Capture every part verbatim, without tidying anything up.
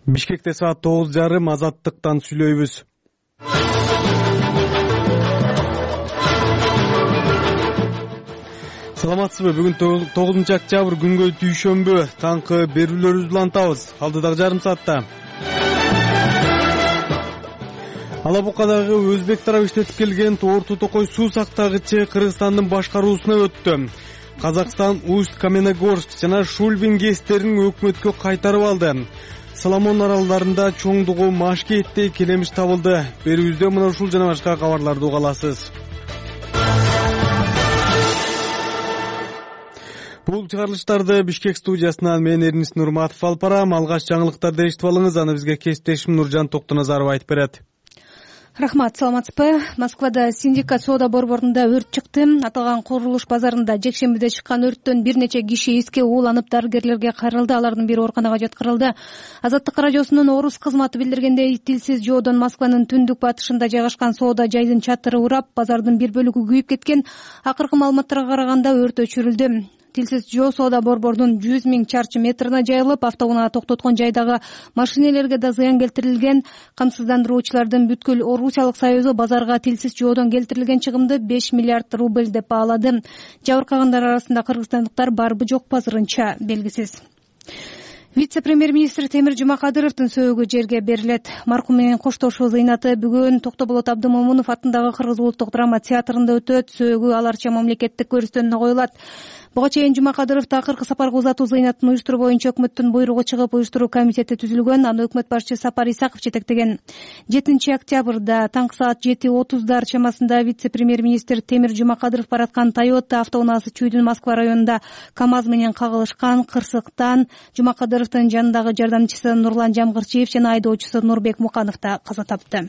Бишкекте саат тогуз жарым Азаттыктан сүйлөйбүз. Саламатсызбы? Бүгүн тогузунчу октябрь күнгө дүйшөмбү. Таңкы берүүлөрүбүздү улантабыз. Алдыдагы жарым саатта Ала Букадагы өзбек тарабы иштетип келген Торто Токой суу сактагычы Кыргызстандын башкаруусуна өттү. Казакстан Усть-Каменогорск жана Шульбин ГЭСтерин өкмөткө кайтарып алды. Соломон аралдарында чоңдугу Машкейттей келемиш табылды. Берүүбүздө мына ушул жана башка кабарларды уга аласыз. Бул чыгарылыштарды Бишкек студиясынан мен Эрнис Нурматов алып барам. Алгач жаңылыктарды эшитип алыңыз, аны бизге кесиптешим Нуржан Токтоназаров айтып берет. Рахмат, саламатсызбы? Москвада синдикат соода борборунда өрт чыкты. Аталган курулуш базарында жекшембиде чыккан өрттөн бир нече киши эске ууланып дарыгерлерге кайрылды. Алардын бири ооруканага жеткирилди. Азаттык радиосунун орус кызматы билдиргендей, тилсиз жоодон Москванын түндүк батышында жайгашкан соода жайдын чатыры урап, базардын бир бөлүгү күйүп кеткен. Акыркы маалыматтарга караганда өрт өчүрүлдү. Тилсиз жоо соода борборунун жүз миң чарчы метрине жайылып, автоунаа токтоткон жайдагы машинелерге да зыян келтирилген. Камсыздандыруучулардын бүткүл Орусиялык союзу базарга тилсиз жоодон келтирилген чыгымды беш миллиард рубль деп баалады. Жабыркагандар арасында кыргызстандыктар барбы жокпу азырынча белгисиз. Вице-премьер-министр Темир Жумакадыровдун сөөгү жерге берилет. Маркум менен коштошуу зыйнаты бүгүн Токтоболот Абдымомунов атындагы Кыргыз улуттук драма театрында өтөт. Сөөгү аларча мамлекеттик көрүстөнүнө коюлат. Буга чейин Жумакадыров акыркы сапарга узатуу зыйнатын уюштуруу боюнча өкмөттүн буйругу чыгып, уюштуруу комитети түзүлгөн. Аны өкмөт башчысы Сапар Исаков жетектеген. жетинчи октябрда таңкы саат жети отуздар чамасында вице-премьер-министр Темир Жумакадыров бараткан Toyota автоунаасы Чүйдүн Москва районунда КАМАЗ менен кагылышкан. Кырсыктан Жумакадыровдун жанындагы жардамчысы Нурлан Жамгырчиев жана айдоочусу Нурбек Муканов да каза тапты.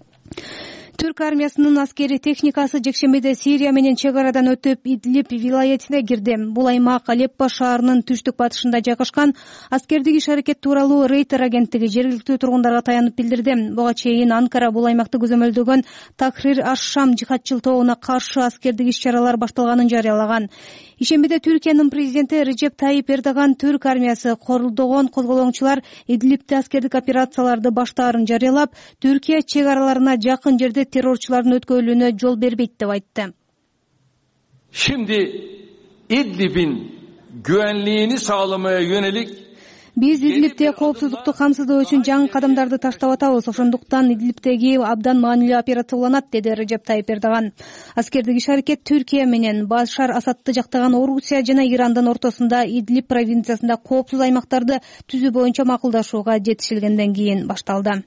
Түрк армиясынын аскери техникасы жекшембиде Сирия менен чек арадан өтүп, Идлиб вилаятине кирди. Бул аймак Алеппо шаарынын түштүк батышында жайгашкан. Аскердик иш-аракет тууралуу Рейтер агенттиги жергиликтүү тургундарга таянып билдирди. Буга чейин Анкара бул аймакты көзөмөлдөгөн Такрир аш-Шам жихадчыл тобуна каршы аскердик иш-чаралар башталганын жарыялаган. Ишембиде Түркиянын президенти Режеп Тайип Эрдоган түрк армиясы корулдогон козголоңчулар Идлибте аскердик операцияларды баштаарын жарыялап, Түркия чек араларына жакын жерде террорчулардын өткөрүлүүнө жол бербейт деп айтты. Şimdi İdlib'in güvenliğini sağlamaya yönelik Биз Идлибте коопсуздукту камсыздоо үчүн жаңы кадамдарды таштап атабыз. Ошондуктан Идлибтеги абдан маанилүү операция уланат, деди Режеп Тайип Эрдоган. Аскердик иш-аракет Түркия менен Башар Асадты жактаган Орусия жана Ирандын ортосунда Идлиб провинциясында коопсуз аймактарды түзүү боюнча макулдашууга жетишилгенден кийин башталды.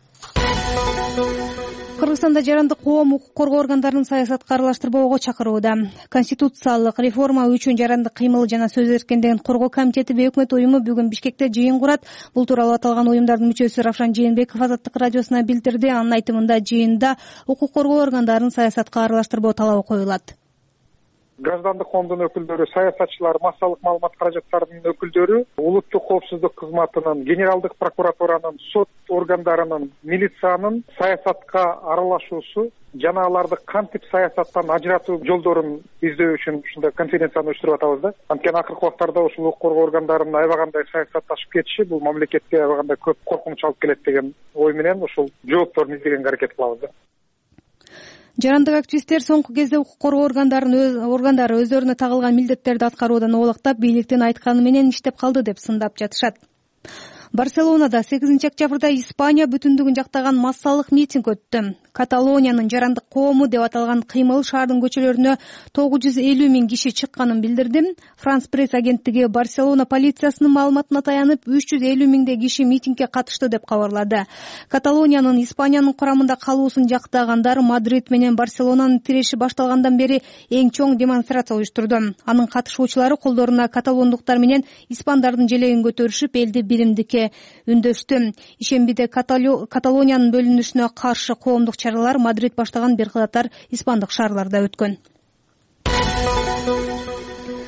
Кыргызстанда жарандык коом укук коргоо органдарынын саясатка аралаштырбоого чакырууда. Конституциялык реформа үчүн жарандык кыймыл жана сөз эркиндигин коргоо комитети бейөкмөт уюму бүгүн Бишкекте жыйын курат. Бул тууралуу аталган уюмдардын мүчөсү Равшан Жээнбеков Азаттык радиосуна билдирди. Анын айтымында жыйында укук коргоо органдарын саясатка аралаштырбоо талабы коюлат. Граждандык коомдун өкүлдөрү, саясатчылар, массалык маалымат каражаттарынын өкүлдөрү, улуттук коопсуздук кызматынын, генералдык прокуратуранын, сот органдарынын, милициянын саясатка аралашуусу жана аларды кантип саясаттан ажыратуу жолдорун издөө үчүн ушундай конференцияны уюштуруп атабыз да. Анткени акыркы убактарда ушул укук коргоо органдарынын аябагандай саясатташып кетиши бул мамлекетке аябагандай көп коркунуч алып келет деген ой менен ушул жоопторун издегенге аракет кылабыз да. Жарандык активисттер соңку кезде укук коргоо органдарынын органдары өздөрүнө тагылган милдеттерди аткаруудан оолактап, бийликтин айтканы менен иштеп калды деп сындап жатышат. Барселонада сегизинчи октябрда Испания бүтүндүгүн жактаган массалык митинг өттү. Каталониянын жарандык коому деп аталган кыймыл шаардын көчөлөрүнө тогуз жүз элүү миң киши чыкканын билдирди. Франс пресс агенттиги Барселона полициясынын маалыматына таянып, үч жүз элүү миңдей киши митингге катышты деп кабарлады. Каталониянын Испаниянын курамында калуусун жактагандар Мадрид менен Барселонанын тиреши башталгандан бери эң чоң демонстрация уюштурду. Анын катышуучулары колдоруна каталондуктар менен испандардын желегин көтөрүшүп, элди биримдикке үндөштү. Ишембиде Каталониянын бөлүнүшүнө каршы коомдук чаралар Мадрид баштаган бир катар испандык шаарларда өткөн.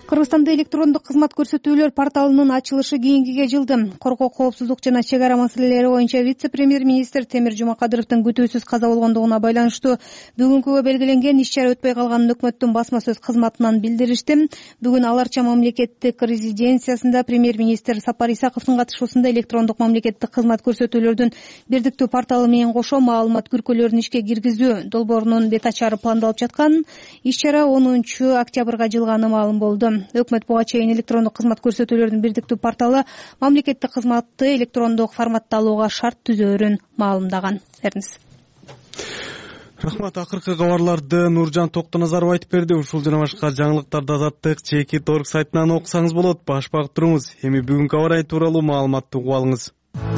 Кыргызстанда электрондук кызмат көрсөтүүлөр порталынын ачылышы кейингиге жылды. Коргоо, коопсуздук жана чек ара маселелери боюнча вице-премьер-министр Темир Жумакадыровдун күтүүсүз каза болгондугуна байланыштуу бүгүнкүгө белгиленген иш-чара өтпөй калганын өкмөттүн басма сөз кызматынан билдиришти. Бүгүн Ал Арча мамлекеттик резиденциясында премьер-министр Сапар Исаковдун катышуусунда электрондук мамлекеттик кызмат көрсөтүүлөрдүн бирдиктүү порталы менен кошо маалымат күркөлөрүн ишке киргизүү долбоорунун бет ачары пландалып жаткан. Иш-чара онунчу октябрга жылганы маалым болду. Өкмөт буга чейин электрондук кызмат көрсөтүүлөрдүн бирдиктүү порталы мамлекеттик кызматты электрондук форматта алууга шарт түзөөрүн маалымдаган. Бериңиз. Рахмат. Акыркы кабарларды Нуржан Токтоназаров айтып берди. Ушул жана башка жаңылыктарды Азаттык чеки торг сайтынан окусаңыз болот. Баш багып туруңуз. Эми бүгүнкү аба ырайы тууралуу маалыматты угуп алыңыз.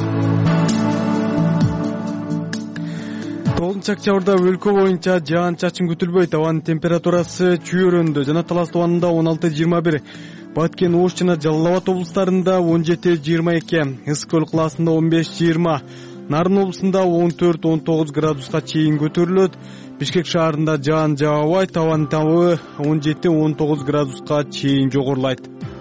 тогузунчу октябрда өлкө боюнча жаан-чачын күтүлбөйт. Абанын температурасы чүйөрөндө жана Талас тубанында он алты жыйырма бир, Баткен, Ош жана Жалал Абад облустарында он жети жыйырма эки, Ысык көл калаасында он беш жыйырма, Нарын облусунда он төрт он тогуз градуска чейин көтөрүлөт. Бишкек шаарында жаан жаабайт, абанын табы он жети он тогуз градуска чейин жогорулайт.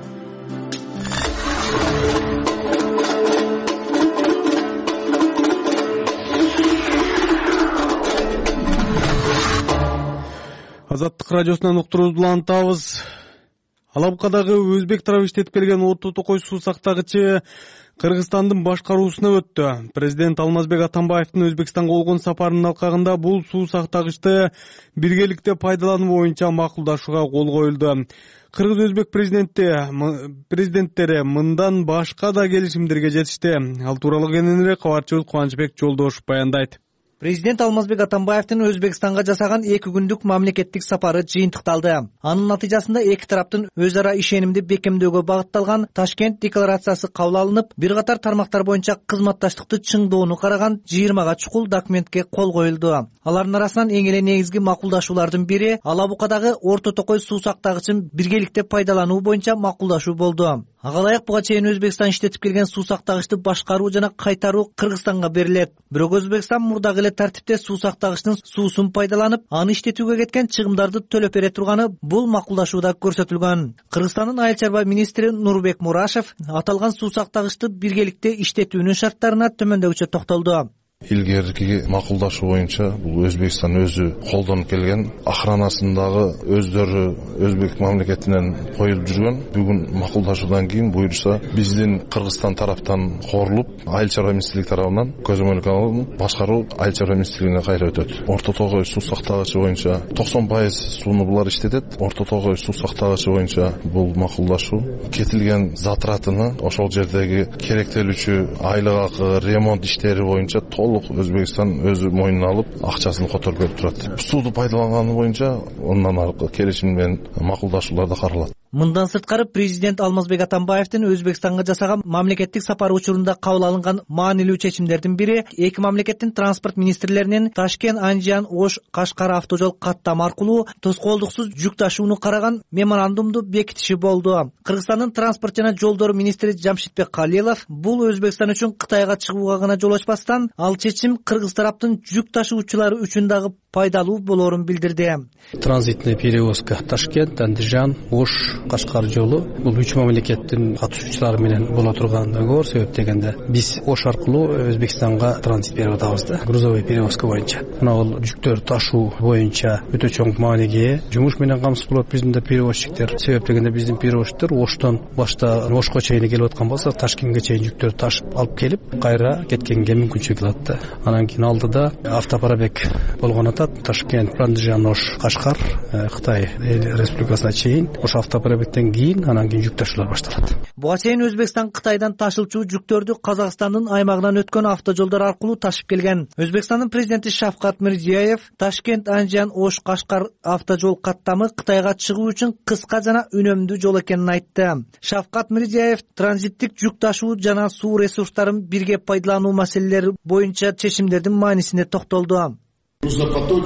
Азаттык радиосунан уктуруубузду улантабыз. Алабукадагы өзбек тарабы иштетип келген Орто Токой суу сактагычы Кыргызстандын башкаруусуна өттү. Президент Алмазбек Атамбаевдин Өзбекстанга болгон сапарынын алкагында бул суу сактагычты биргеликте пайдалануу боюнча макулдашууга кол коюлду. Кыргыз-өзбек президенти президенттери мындан башка да келишимдерге жетишти. Ал тууралуу кененирээк кабарчыбыз Кубанычбек Жолдошев баяндайт. Президент Алмазбек Атамбаевдин Өзбекстанга жасаган эки күндүк мамлекеттик сапары жыйынтыкталды. Анын натыйжасында эки тараптын өз ара ишенимди бекемдөөгө багытталган Ташкент декларациясы кабыл алынып, бир катар тармактар боюнча кызматташтыкты чыңдоону караган жыйырмага чукул документке кол коюлду. Алардын арасынан эң эле негизги макулдашуулардын бири Алабукадагы Орто Токой суу сактагычын биргеликте пайдалануу боюнча макулдашуу болду. Ага ылайык буга чейин Өзбекстан иштетип келген суу сактагычты башкаруу жана кайтаруу Кыргызстанга берилет. Бирок Өзбекстан мурдагы эле тартипте суу сактагычтын суусун пайдаланып, аны иштетүүгө кеткен чыгымдарды төлөп бере турганы бул макулдашууда көрсөтүлгөн. Кыргызстандын айыл чарба министри Нурбек Мурашев аталган суу сактагычты биргеликте иштетүүнүн шарттарына төмөндөгүчө токтолду. Илгерки макулдашуу боюнча бул Өзбекстан өзү колдонуп келген, охранасындагы өздөрү Өзбек мамлекетинен коюлуп жүргөн. Бүгүн макулдашуудан кийин буюрса биздин Кыргызстан тараптан корулуп, айыл чарба министрлиги тарабынан көзөмөлгө алынып, башкаруу айыл чарба министрлигине кайра өтөт. Орто Токой суу сактагычы боюнча токсон пайыз сууну булар иштетет. Орто Токой суу сактагычы боюнча бул макулдашуу кетилген затратыны ошол жердеги керектелүүчү айлык акы, ремонт иштери боюнча Өзбекстан өзү мойнуна алып, акчасын которуп берип турат. Сууду пайдаланганы боюнча ондан аркы келишим менен макулдашууларда каралат. Мындан сырткары президент Алмазбек Атамбаевдин Өзбекстанга жасаган мамлекеттик сапары учурунда кабыл алынган маанилүү чечимдердин бири эки мамлекеттин транспорт министрлеринин Ташкент, Анжан, Ош, Кашкар автожол каттам аркылуу тоскоолдуксуз жүк ташууну караган меморандумду бекитиши болду. Кыргызстандын транспорт жана жолдор министри Жамшитбек Калилов бул Өзбекстан үчүн Кытайга чыгууга гана жол ачпастан, ал чечим Кыргыз тараптын жүк ташуучулары үчүн дагы пайдалуу болоорун билдирди. Транзитная перевозка Ташкент, Андижан, Ош, Кашкар жолу бул үч мамлекеттин катышуучулары менен боло турган договор. Себеп дегенде биз Ош аркылуу Өзбекстанга транзит берип атабыз да, грузовой перевозка боюнча. Мына бул жүктөр ташуу боюнча өтө чоң мааниге ээ. Жумуш менен камсыз болот биздин да перевозчиктер. Себеп дегенде биздин перевозчиктер Оштон башта Ошко чейин келип аткан болсо, Ташкентке чейин жүктөрдү ташып алып келип, кайра кеткенге мүмкүнчүлүк алат да. Анан кийин алдыда автопарабек болгон атат. Ташкент, Андижан, Ош, Кашкар, Кытай Республикасына чейин Ош автопарабектен кийин анан кийин жүк ташуулар башталат. Буга чейин Өзбекстан Кытайдан ташылчу жүктөрдү Казакстандын аймагынан өткөн автожолдор аркылуу ташып келген. Өзбекстандын президенти Шавкат Мирзиёев Ташкент, Анжан, Ош, Кашкар автожол каттамы Кытайга чыгуу үчүн кыска жана үнөмдүү жол экенин айтты. Шавкат Мирзиёев транзиттик жүк ташуу жана суу ресурстарын бирге пайдалануу маселелери боюнча чечимдердин маанисине токтолду. Грузопотоки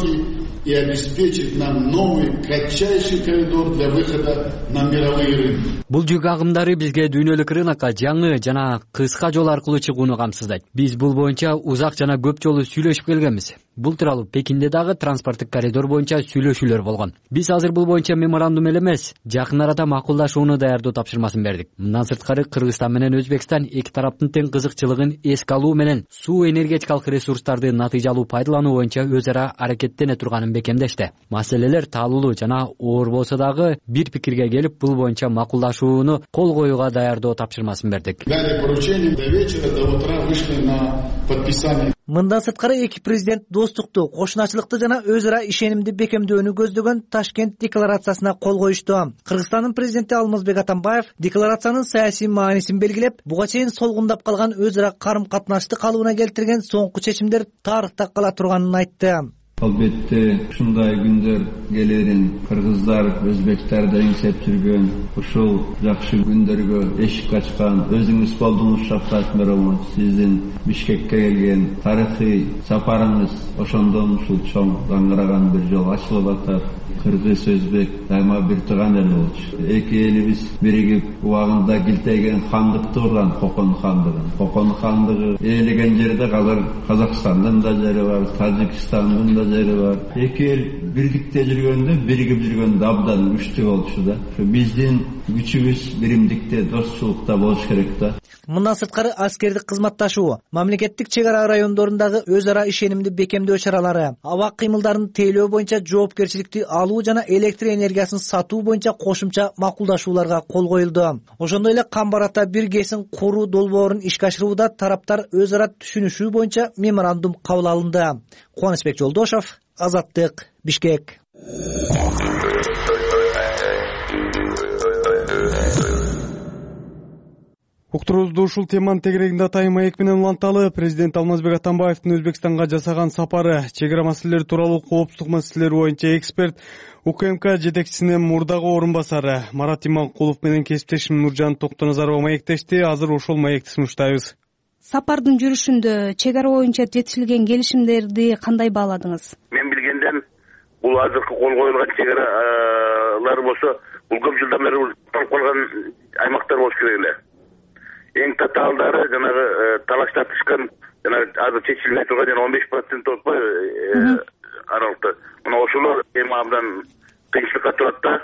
и обеспечить нам новый кратчайший коридор для выхода на мировые рынки. Бул жүк агымдары бизге дүйнөлүк рынокко жаңы жана кыска жол аркылуу чыгууну камсыздайт. Биз бул боюнча узак жана көп жолу сүйлөшүп келгенбиз. Бул тууралуу Пекинде дагы транспорттук коридор боюнча сүйлөшүүлөр болгон. Биз азыр бул боюнча меморандум эле эмес, жакын арада макулдашууну даярдоо тапшырмасын бердик. Мындан сырткары Кыргызстан менен Өзбекстан эки тараптын тең кызыкчылыгын эске алуу менен суу энергетикалык ресурстарды натыйжалуу пайдалануу боюнча өз ара аракеттене турганын бекемдешти. Маселелер таалуулуу жана оор болсо дагы бир пикирге келип, бул боюнча макулдашууну кол коюуга даярдоо тапшырмасын бердик. Дали поручение до вечера, до утра вышли на подписание. Мындан сырткары эки президент достукту, кошуначылыкты жана өз ара ишенимди бекемдөөнү көздөгөн Ташкент декларациясына кол коюшту. Кыргызстандын президенти Алмазбек Атамбаев декларациянын саясий маанисин белгилеп, буга чейин солгундап калган өз ара карым-катнашты калыбына келтирген соңку чечимдер тарыхта кала турганын айтты. Албетте ушундай күндөр келерин кыргыздар, өзбектерде эңсеп жүргөн ушул жакшы күндөргө эшик ачкан өзүңүз болдуңуз Шавкат Миромов. Сиздин Бишкекке келген тарыхый сапарыңыз ошондон ушул чоң даңгыраган бир жол ачылып атат. Кыргыз, өзбек дайыма бир тууган эл болчу. Эки элибиз биригип убагында килтейген хандыкты курган, Кокон хандыгын. Кокон хандыгы ээлеген жерде азыр Казакстандын да жери бар, Тажикстандын да жери бар. Эки эл бирдикте жүргөндө, биригип жүргөндө абдан күчтүү болчу да. Биздин күчүбүз биримдикте, достчулукта болуш керек да. Мындан сырткары аскердик кызматташуу, мамлекеттик чек ара райондорундагы өз ара ишенимди бекемдөө чаралары, аба кыймылдарын тейлөө боюнча жоопкерчиликти алуу жана электр энергиясын сатуу боюнча кошумча макулдашууларга кол коюлду. Ошондой эле Камбарата бир ГЭСин куруу долбоорун ишке ашырууда тараптар өз ара түшүнүшүү боюнча меморандум кабыл алынды. Кубанычбек Жолдошов, Азаттык, Бишкек. Уктуруубузду ушул теманын тегерегинде атайын маек менен уланталы. Президент Алмазбек Атамбаевдин Өзбекстанга жасаган сапары, чек ара маселелери тууралуу коопсуздук маселелери боюнча эксперт УКМК жетекчисинин мурдагы орун басары Марат Иманкулов менен кесиптешим Нуржан Токтоназарова маектешти. Азыр ошол маекти сунуштайбыз. Сапардын жүрүшүндө чек ара боюнча жетишилген келишимдерди кандай бааладыңыз? Мен билгенден бул азыркы кол коюлган чек аралар болсо, бул көп жылдан бери толуп калган аймактар болуш керек эле. Эң татаалдары жанагы талаш тартышкан жана азыр чечилбей турган жана он беш процент отпой аралыкта. Мына ошолор эми абдан кыйынчылыкка турат да.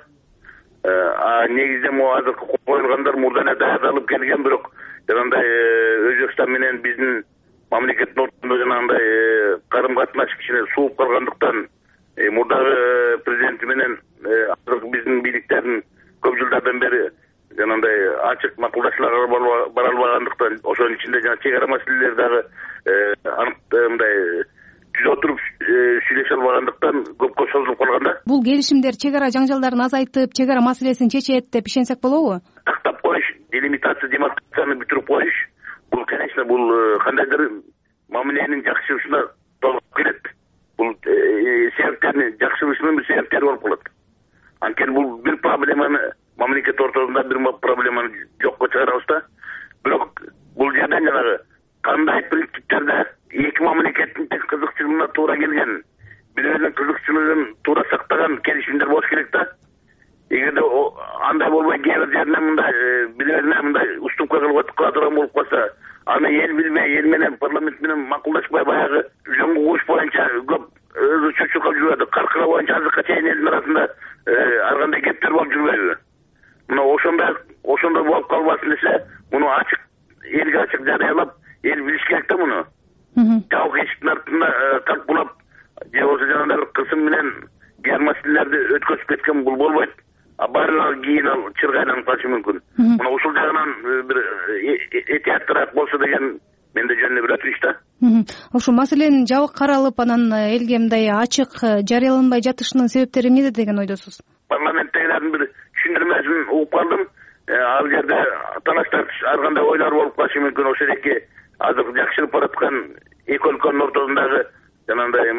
А негизинен могу азыркы коюлгандар мурда эле даярдалып келген, бирок жанагындай Өзбекстан менен биздин мамлекеттин ортосунда жанагындай карым-катнаш кичине сууп калгандыктан мурдагы президенти менен азыркы биздин бийликтердин көп жылдардан бери жанагындай ачык макулдашууларга бара албагандыктан, ошонун ичинде жана чек ара маселелери дагы анык мындай жүз отуруп сүйлөшө албагандыктан көпкө созулуп калган да. Бул келишимдер чек ара жаңжалдарын азайтып, чек ара маселесин чечет деп ишенсек болобу? Тактап коюш, делимитация, демаркацияны бүтүрүп коюш, бул конечно бул кандайдыр мамиленин жакшырышына толук келет. Бул себептерин жакшырышынын бир себептери болуп калат. Анткени бул бир проблеманы мамлекет ортосунда бир проблеманы жокко чыгарабыз да. Бирок бул жерден жанагы кандай принциптерде эки мамлекеттин тең кызыкчылыгына туура келген, бирөөнүн кызыкчылыгын туура сактаган келишимдер болуш керек да. Эгерде андай болбой кээ бир жерине мындай бирөөсүнө мындай уступка кылып кала турган болуп калса, аны эл билбей, эл менен парламент менен макулдашпай баягы жоңго куш боюнча көп өзү чучуркап жүрөдү. Каркыра боюнча азыркка чейин элдин арасында ар кандай кептер болуп жүрбөйбү? Мына ошондой ошондой болуп калбасын десе, муну ачык элге ачык жарыялап, эл билиш керек да муну. Жабык эшиктин артында талкуулап, же болбосо жанагындай бир кысым менен кээ бир маселелерди өткөзүп кеткен бул болбойт. А баары кийин ал чыргайланып калышы мүмкүн. Мына ушул жагынан бир этияттыраак болсо деген менде жөнүнө бир өтүнүч да. Ошо маселенин жабык каралып, анан элге мындай ачык жарыяланбай жатышынын себептери эмнеде деген ойдосуз? Парламенттегилердин бир түшүндүрмөсүн угуп калдым. Ал жерде талаш тартыш ар кандай ойлор болуп калышы мүмкүн. Ошо эки азыр жакшырып бараткан эки өлкөнүн ортосундагы жанагындай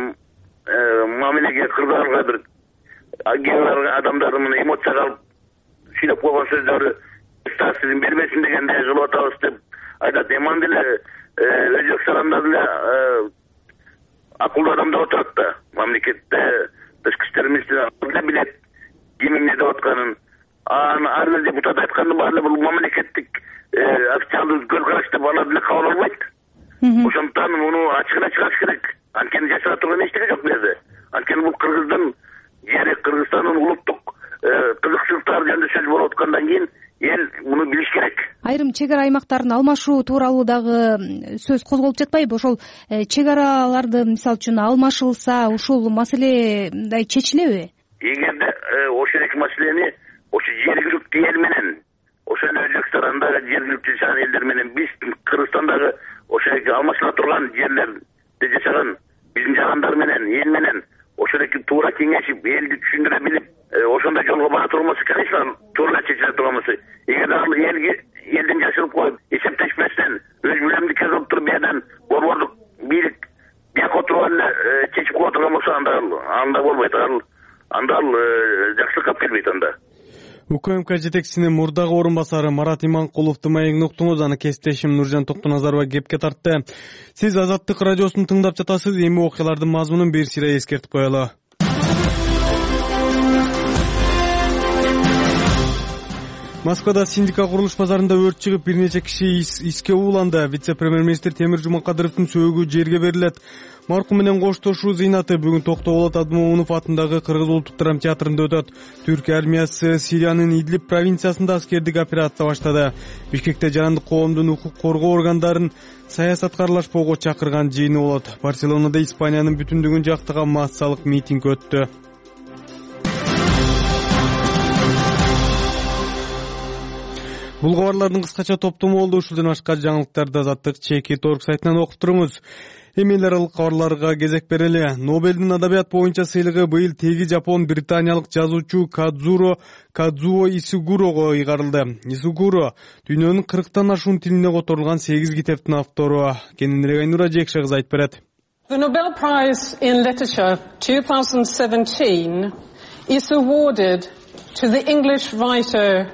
мамилеге кырдаалга бир кээ адамдар мына эмоцияга алып сүйлөп койгон сөздөрү таасирин бербесин дегендей кылып атабыз деп айтат. Эман деле Өзбекстанда деле акылдуу адамдар отурат да мамлекетте, тышкы иштер министрлиги билет ким эмне деп атканын. Ар бир депутат айткандын баары бул мамлекеттик официалдуу көз караш деп алар деле кабыл албайт. Ошондуктан муну ачыгына чыгарыш керек. Анткени жашап турган эчтеке жок бу жерде. Анткени бул Кыргыздын жери, Кыргызстандын улуттук кызыкчылыктары жөнүндө сөз болуп аткандан кийин эл муну билиш керек. Айрым чек ара аймактарын алмашуу тууралуу дагы сөз козголуп жатпайбы? Ошол чек араларды мисалы үчүн алмашылса, ушул маселе мындай чечилеби? Эгерде ошол эки маселени ошо жергиликтүү эл менен, ошо Өзбекстандагы жергиликтүү жашаган элдер менен, биз Кыргызстандагы ошо эки алмашыла турган жерлерде жашаган биздин жагандар менен, эл менен ошол эки туура кеңешип, элди түшүндүрө билип, ошондой жолго бара турмасы, конечно, туура чечиле турганысы. Эгер ал элге элден жашырып коюп, эсептешпестен, өз билимди кезип туруп, биядан борбордук бийлик бияка отуруп эле чечип коя турган болсо, анда анда болбойт. Ал анда ал жакшылыкка алып келбейт анда. УКМК жетекчисинин мурдагы орун басары Марат Иманкуловду маегин уктуңуз, аны кесиптешим Нуржан Токтоназарова кепке тартты. Сиз Азаттык радиосун тыңдап жатасыз. Эми окуялардын мазмунун бир сыйра эскертип коелу. Москвада Синдика курулуш базарында өрт чыгып, бир нече киши иске ууланды. Вице-премьер-министр Темир Жумакадыровдун сөөгү жерге берилет. Маркум менен коштошуу зыйнаты бүгүн Токтоболот Абдымомунов атындагы Кыргыз улуттук драма театрында өтөт. Түркия армиясы Сириянын Идлиб провинциясында аскердик операция баштады. Бишкекте жарандык коомдун укук коргоо органдарын саясатка аралашпоого чакырган жыйыны болот. Барселонада Испаниянын бүтүндүгүн жактаган массалык митинг өттү. Бул кабарлардын кыскача топтому болду. Ушулдан башка жаңылыктарды Азаттык чеки торг сайтынан окуп туруңуз. Эми эл аралык кабарларга кезек берели. Нобелдин адабият боюнча сыйлыгы быйыл теги жапон британиялык жазуучу Кадзуро Кадзуо Исигурого ыйгарылды. Исигуро дүйнөнүн кырктан ашуун тилине которулган сегиз китептин автору. Кененирээк Айнура Жекше кызы айтып берет. The Nobel Prize in Literature twenty seventeen is awarded to the English writer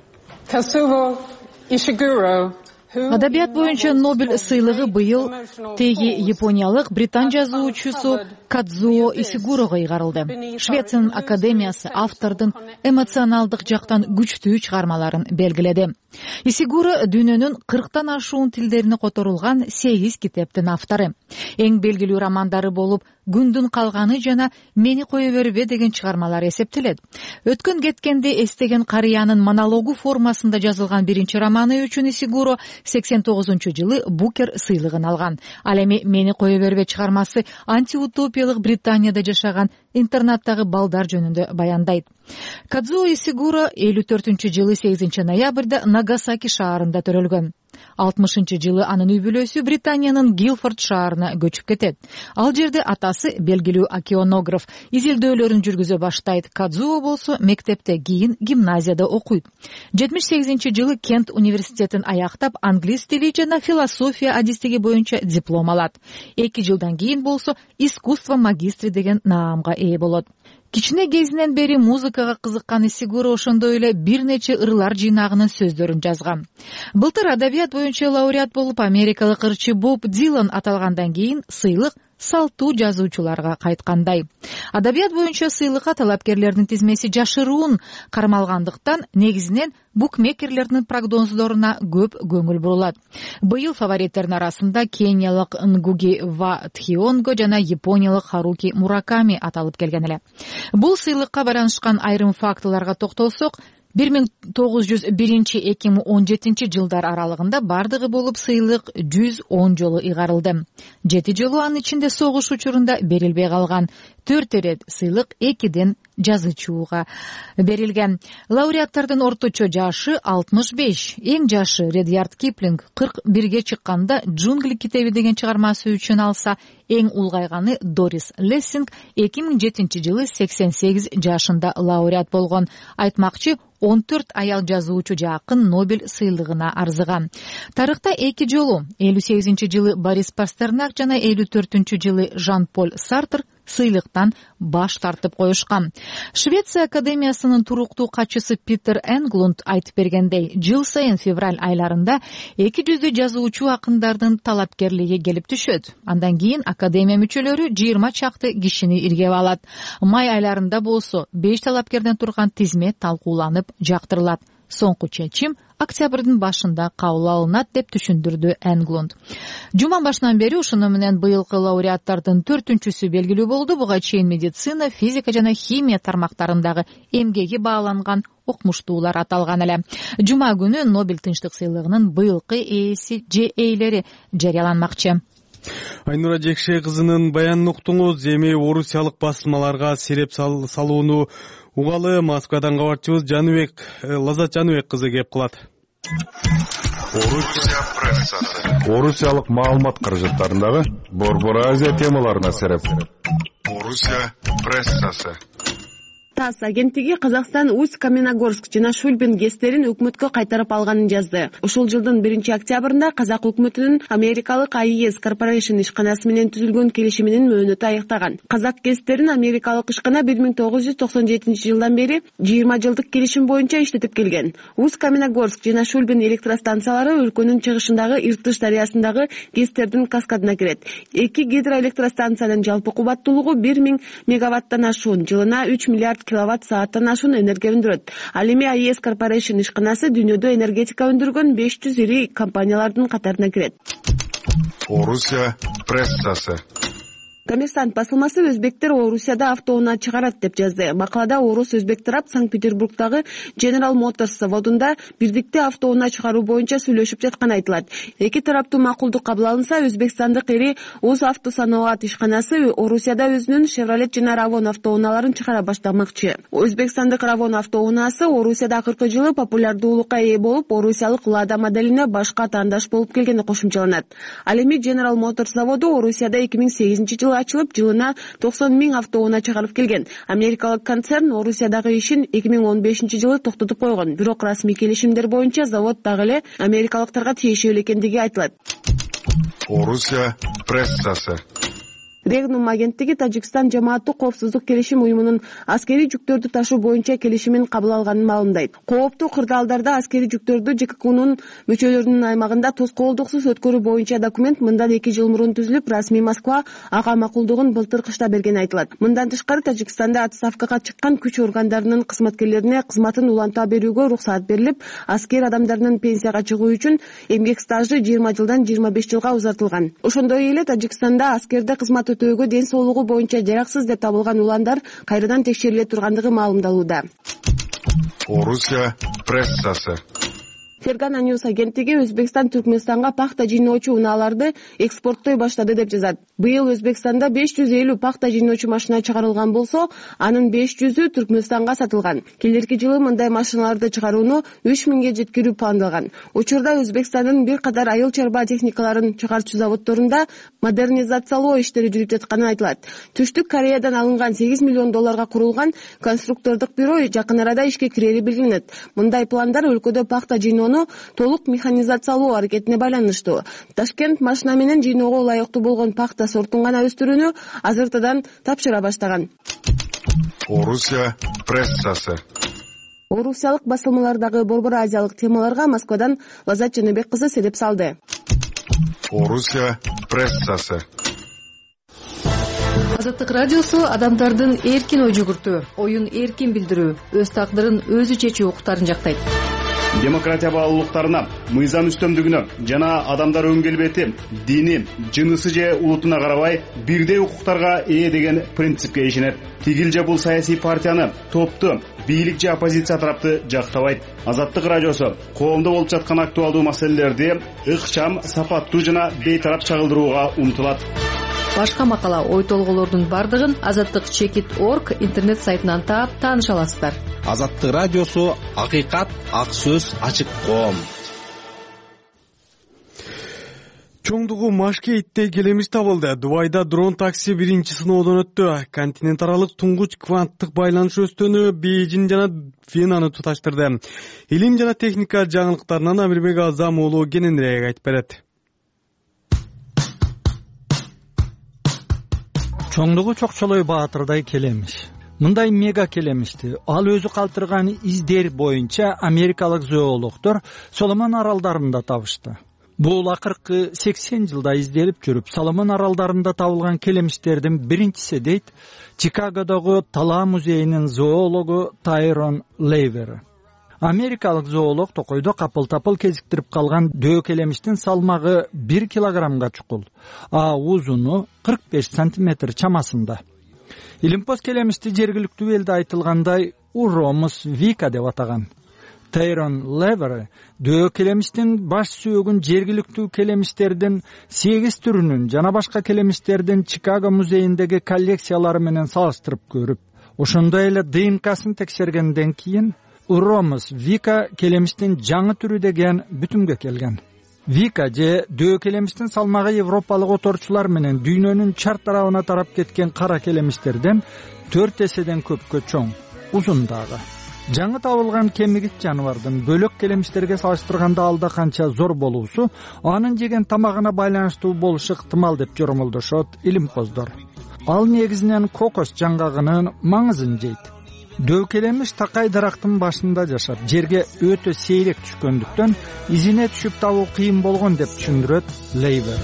Kazuo Ishiguro. Адабият боюнча Нобель сыйлыгы быйыл теги япониялык британ жазуучусу Кадзуо Исигурого ыйгарылды. Швециянын академиясы автордун эмоционалдык жактан күчтүү чыгармаларын белгиледи. Исигуро дүйнөнүн кырктан ашуун тилдерине которулган сегиз китептин автору. Эң белгилүү романдары болуп Күндүн калганы жана Мени кое бербе деген чыгармалар эсептелет. Өткөн кеткенде эстеген карыянын монологу формасында жазылган биринчи романы үчүн Исигуро сексен тогузунчу жылы Букер сыйлыгын алган. Ал эми Мени кое бербе чыгармасы антиутопиялык Британияда жашаган интернаттагы балдар жөнүндө баяндайт. Кадзуо Исигуро элүү төртүнчү жылы сегизинчи ноябрда Нагасаки шаарында төрөлгөн. алтымышынчы жылы анын үй бүлөсү Британиянын Гилфорд шаарына көчүп кетет. Ал жерде атасы белгилүү океанограф изилдөөлөрүн жүргүзө баштайт. Кадзуо болсо мектепте, кийин гимназияда окуйт. жетимиш сегизинчи жылы Кент университетин аяктап, англис тили жана философия адистиги боюнча диплом алат. эки жылдан кийин болсо искусство магистри деген наамга ээ болот. Кичине кезинен бери музыкага кызыккан Исигуро ошондой эле бир нече ырлар жыйнагынын сөздөрүн жазган. Былтыр адабият боюнча лауреат болуп америкалык ырчы Боб Дилан аталгандан кийин сыйлык салтуу жазуучуларга кайткандай. Адабият боюнча сыйлыкка талапкерлердин тизмеси жашыруун кармалгандыктан негизинен букмекерлердин прогноздоруна көп көңүл бурулат. Быйыл фавориттердин арасында кениялык Нгуги ва Тхионго жана япониялык Харуки Мураками аталып келген эле. Бул сыйлыкка байланышкан айрым фактыларга токтолсок, бир миң тогуз жүз биринчи — эки миң он жетинчи жылдар аралыгында бардыгы болуп сыйлык жүз он жолу ыйгарылды. жети жолу анын ичинде согуш учурунда берилбей калган. төрт ирет сыйлык экиден жазуучуга берилген. Лауреаттардын орточо жашы алтымыш беш. Эң жашы Редьярд Киплинг кырк бирге чыкканда Джунгли китеби деген чыгармасы үчүн алса, эң улгайганы Дорис Лессинг эки миң жетинчи жылы сексен сегиз жашында лауреат болгон. Айтмакчы, он төрт аял жазуучу жакын Нобель сыйлыгына арзыган. Тарыхта эки жолу элүү сегизинчи жылы Борис Пастернак жана элүү төртүнчү жылы Жан-Поль Сартр сыйлыктан баш тартып коюшкан. Швеция академиясынын туруктуу катчысы Питер Энглунд айтып бергендей, жыл сайын февраль айларында эки жүздүү жазуучу акындардын талапкерлиги келип түшөт. Андан кийин академия мүчөлөрү жыйырма чакты кишини иргеп алат. Май айларында болсо беш талапкерден турган тизме талкууланып жактырылат. Соңку чечим октябрдын башында кабыл алынат деп түшүндүрдү Энглунд. Жума башынан бери ушуну менен быйылкы лауреаттардын төртүнчүсү белгилүү болду. Буга чейин медицина, физика жана химия тармактарындагы эмгеги бааланган окумуштуулар аталган эле. Жума күнү Нобель тынчтык сыйлыгынын быйылкы ээси же ээлери жарыяланмакчы. Айнура Жекше кызынын баянын уктуңуз. Эми орусиялык басылмаларга сереп салууну угалы Москвадан кабарчыбыз Жаныбек Лазат Жаныбек кызы кеп кылат. Орусия прессасы. Орусиялык маалымат каражаттарындагы Борбор Азия темаларына сереп. Орусия прессасы. ТАСС агенттиги Казакстан Усть-Каменогорск жана Шульбин гэстерин өкмөткө кайтарып алганын жазды. Ушул жылдын биринчи октябрында казак өкмөтүнүн америкалык ай и эс Corporation ишканасы менен түзүлгөн келишиминин мөөнөтү аяктаган. Казак гэстерин америкалык ишкана бир миң тогуз жүз токсон жетинчи жылдан бери жыйырма жылдык келишим боюнча иштетип келген. Усть-Каменогорск жана Шульбин электростанциялары өлкөнүн чыгышындагы Иртыш дарыясындагы гэстердин каскадына кирет. Эки гидроэлектростанциянын жалпы кубаттуулугу бир миң мегаваттан ашуун, жылына үч миллиард киловатт сааттан ашуун энергия өндүрөт. Ал эми ай и эс Corporation ишканасы дүйнөдө энергетика өндүргөн беш жүз ири компаниялардын катарына кирет. Орусия прессасы. Коммерсант басылмасы өзбектер Орусияда автоунаа чыгарат деп жазды. Макалада орус өзбек тарап Санкт-Петербургдагы General Motors заводунда бирдикте автоунаа чыгаруу боюнча сүйлөшүп жатканы айтылат. Эки тараптуу макулдук кабыл алынса, Өзбекстандык эри Уз автосаноат ишканасы Орусияда өзүнүн Chevrolet жана Ravon автоунааларын чыгара баштамакчы. Өзбекстандык Ravon автоунаасы Орусияда акыркы жылы популярдуулукка ээ болуп, орусиялык Lada моделине башка таандаш болуп келгени кошумчаланат. Ал эми General Motors заводу Орусияда эки миң сегизинчи жылы ачылып, жылына токсон миң автоунаа чыгарып келген. Америкалык концерн Орусиядагы ишин эки миң он бешинчи жылы токтотуп койгон. Бирок расмий келишимдер боюнча завод дагы эле америкалыктарга тиешелүү экендиги айтылат. Орусия прессасы. Регнум агенттиги Тажикстан жамааттык коопсуздук келишим уюмунун аскерий жүктөрдү ташуу боюнча келишимин кабыл алганын маалымдайт. Кооптуу кырдаалдарда аскерий жүктөрдү Ж К Кнун мүчөлөрүнүн аймагында тоскоолдуксуз өткөрүү боюнча документ мындан эки жыл мурун түзүлүп, расмий Москва ага макулдугун былтыр кышта берген айтылат. Мындан тышкары Тажикстанда отставкага чыккан күч органдарынын кызматкерлерине кызматын уланта берүүгө уруксаат берилип, аскер адамдарынын пенсияга чыгуу үчүн эмгек стажы жыйырма жылдан жыйырма беш жылга узартылган. Ошондой эле Тажикстанда аскерде кызмат өтөөгө ден соолугу боюнча жараксыз деп табылган уландар кайрадан текшериле тургандыгы маалымдалууда. Орусия прессасы. Фергана Ньюс агенттиги Өзбекстан Түркмөнстанга пахта жыйноочу унааларды экспорттой баштады деп жазат. Быйыл Өзбекстанда беш жүз элүү пахта жыйноочу машина чыгарылган болсо, анын беш жүзү Түркмөнстанга сатылган. Келерки жылы мындай машиналарды чыгарууну үч миңге жеткирүү пландалган. Учурда Өзбекстандын бир катар айыл чарба техникаларын чыгарчу заводдорунда модернизациялоо иштери жүрүп жатканы айтылат. Түштүк Кореядан алынган сегиз миллион долларга курулган конструктордук бюро жакын арада ишке кирери белгиленет. Мындай пландар өлкөдө пахта жыйноону толук механизациялоо аракетине байланыштуу. Ташкент машина менен жыйноого ылайыктуу болгон пахта сортун гана өстүрүүнү азыртадан тапшыра баштаган. Орусия прессасы. Орусиялык басылмалардагы Борбор Азиялык темаларга Москвадан Лазат Жаныбек кызы сереп салды. Орусия прессасы. Азаттык радиосу адамдардын эркин ой жүгүртүү, оюн эркин билдирүү, өз тагдырын өзү чечүү укуктарын жактайт. Демократия баалуулуктарына, мыйзам үстөмдүгүнө жана адамдар өң келбети, дини, жынысы же улутуна карабай бирдей укуктарга ээ деген принципке ишенет. Тигил же бул саясий партияны, топту, бийлик же оппозиция тарапты жактабайт. Азаттык радиосу коомдо болуп жаткан актуалдуу маселелерди ыкчам, сапаттуу жана бейтарап чагылдырууга умтулат. Башка макала, ой толголордун бардыгын азаттык чекит точка орг интернет сайтынан таап тааныша аласыздар. Азаттык радиосу акыйкат, ак сөз, ачык коом. Чоңдугу Машкейттей келемиш табылды. Дубайда дрон такси биринчи сыноодон өттү. Континент аралык туңгуч кванттык байланыш өстөнү Бейжин жана Венаны туташтырды. Илим жана техника жаңылыктарынан Амирбек Азам уулу кененирээк айтып берет. чоңдугу чокчолой баатырдай келемиш. Мындай мега келемишти ал өзү калтырган издер боюнча америкалык зоологдор Соломон аралдарында табышты. Бул акыркы сексен жылда изделип жүрүп, Соломон аралдарында табылган келемиштердин биринчиси дейт Чикагодогу Талаа музейинин зоологу Тайрон Лейвер. Америкалык зоолог токойдо капыл-тапыл кезиктирип калган дөө келемиштин салмагы бир килограммга чукул, а узуну кырк беш сантиметр чамасында. Илимпоз келемишти жергиликтүү элде айтылгандай Урромус вика деп атаган. Тайрон Лейвер дөө келемиштин баш сүйөгүн жергиликтүү келемиштердин сегиз түрүнүн жана башка келемиштердин Чикаго музейиндеги коллекциялары менен салыштырып көрүп, ошондой эле ди эн касын текшергенден кийин Урромус вика келемиштин жаңы түрү деген бүтүмгө келген. Вика же дөө келемиштин салмагы европалык оторчулар менен дүйнөнүн чар тарабына тарап кеткен кара келемиштерден төрт эседен көпкө чоң, узун дагы. Жаңы табылган кемигит жаныбардын бөлөк келемиштерге салыштырганда алда канча зор болуусу анын жеген тамагына байланыштуу болушу ыктымал деп жоромолдошот илимпоздор. Ал негизинен кокос жаңгагынын маңызын жейт. Дөө келемиш такай дарактын башында жашап, жерге өтө сейрек түшкөндүктөн изине түшүп табуу кыйын болгон деп түшүндүрөт Лейвер.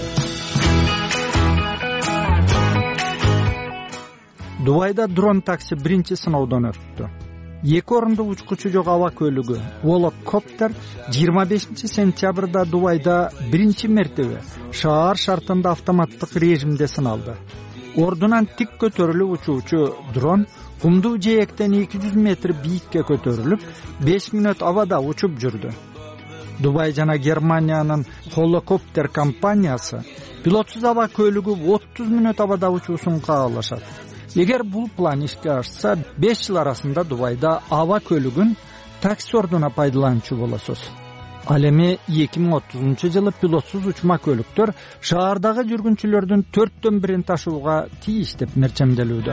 Дубайда дрон такси биринчи сыноодон өттү. Эки орундуу учкучу жок аба көлүгү Волокоптер жыйырма бешинчи сентябрда Дубайда биринчи мертебе шаар шартында автоматтык режимде сыналды. Ордунан тик көтөрүлүп учуучу дрон кумдуу жээктен эки жүз метр бийикке көтөрүлүп, беш мүнөт абада учуп жүрдү. Дубай жана Германиянын Волокоптер компаниясы пилотсуз аба көлүгү отуз мүнөт абада учуусун каалашат. Эгер бул план ишке ашса, беш жыл арасында Дубайда аба көлүгүн такси ордуна пайдаланчу болосуз. Ал эми эки миң отузунчу жылы пилотсуз учма көлүктөр шаардагы жүргүнчүлөрдүн төрттөн бирин ташууга тийиш деп мерчемделүүдө.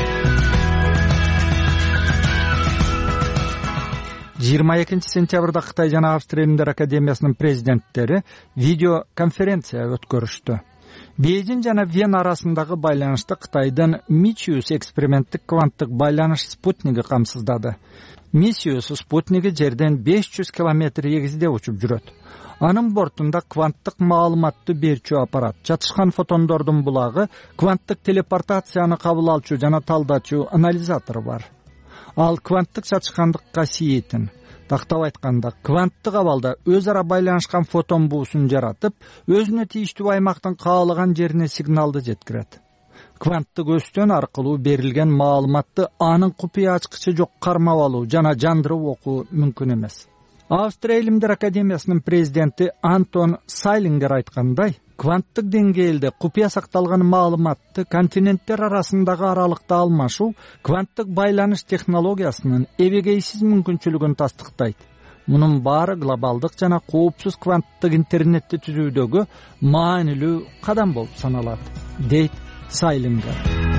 жыйырма экинчи сентябрда Кытай жана Австрия Илимдер академиясынын президенттери видео конференция өткөрүштү. Бейжин жана Вена арасындагы байланышты Кытайдын Мичиус эксперименттик кванттык байланыш спутниги камсыздады. Мичиус спутниги жерден беш жүз километр эгизде учуп жүрөт. Анын бортунда кванттык маалыматты берчү аппарат, жатышкан фотондордун булагы, кванттык телепортацияны кабыл алчу жана талдачу анализатор бар. Ал кванттык чачкандык касиетин, тактап айтканда, кванттык абалда өз ара байланышкан фотон буусун жаратып, өзүнө тийиштүү аймактын каалаган жерине сигналды жеткирет. Кванттык өстөн аркылуу берилген маалыматты анын купуя ачкычы жок кармап алуу жана жандырып окуу мүмкүн эмес. Австрия Илимдер академиясынын президенти Антон Сайлингер айткандай, кванттык деңгээлде купуя сакталган маалыматты континенттер арасындагы аралыкта алмашуу кванттык байланыш технологиясынын эбегейсиз мүмкүнчүлүгүн тастыктайт. Мунун баары глобалдык жана коопсуз кванттык интернетти түзүүдөгү маанилүү кадам болуп саналат, дейт Сайлингер.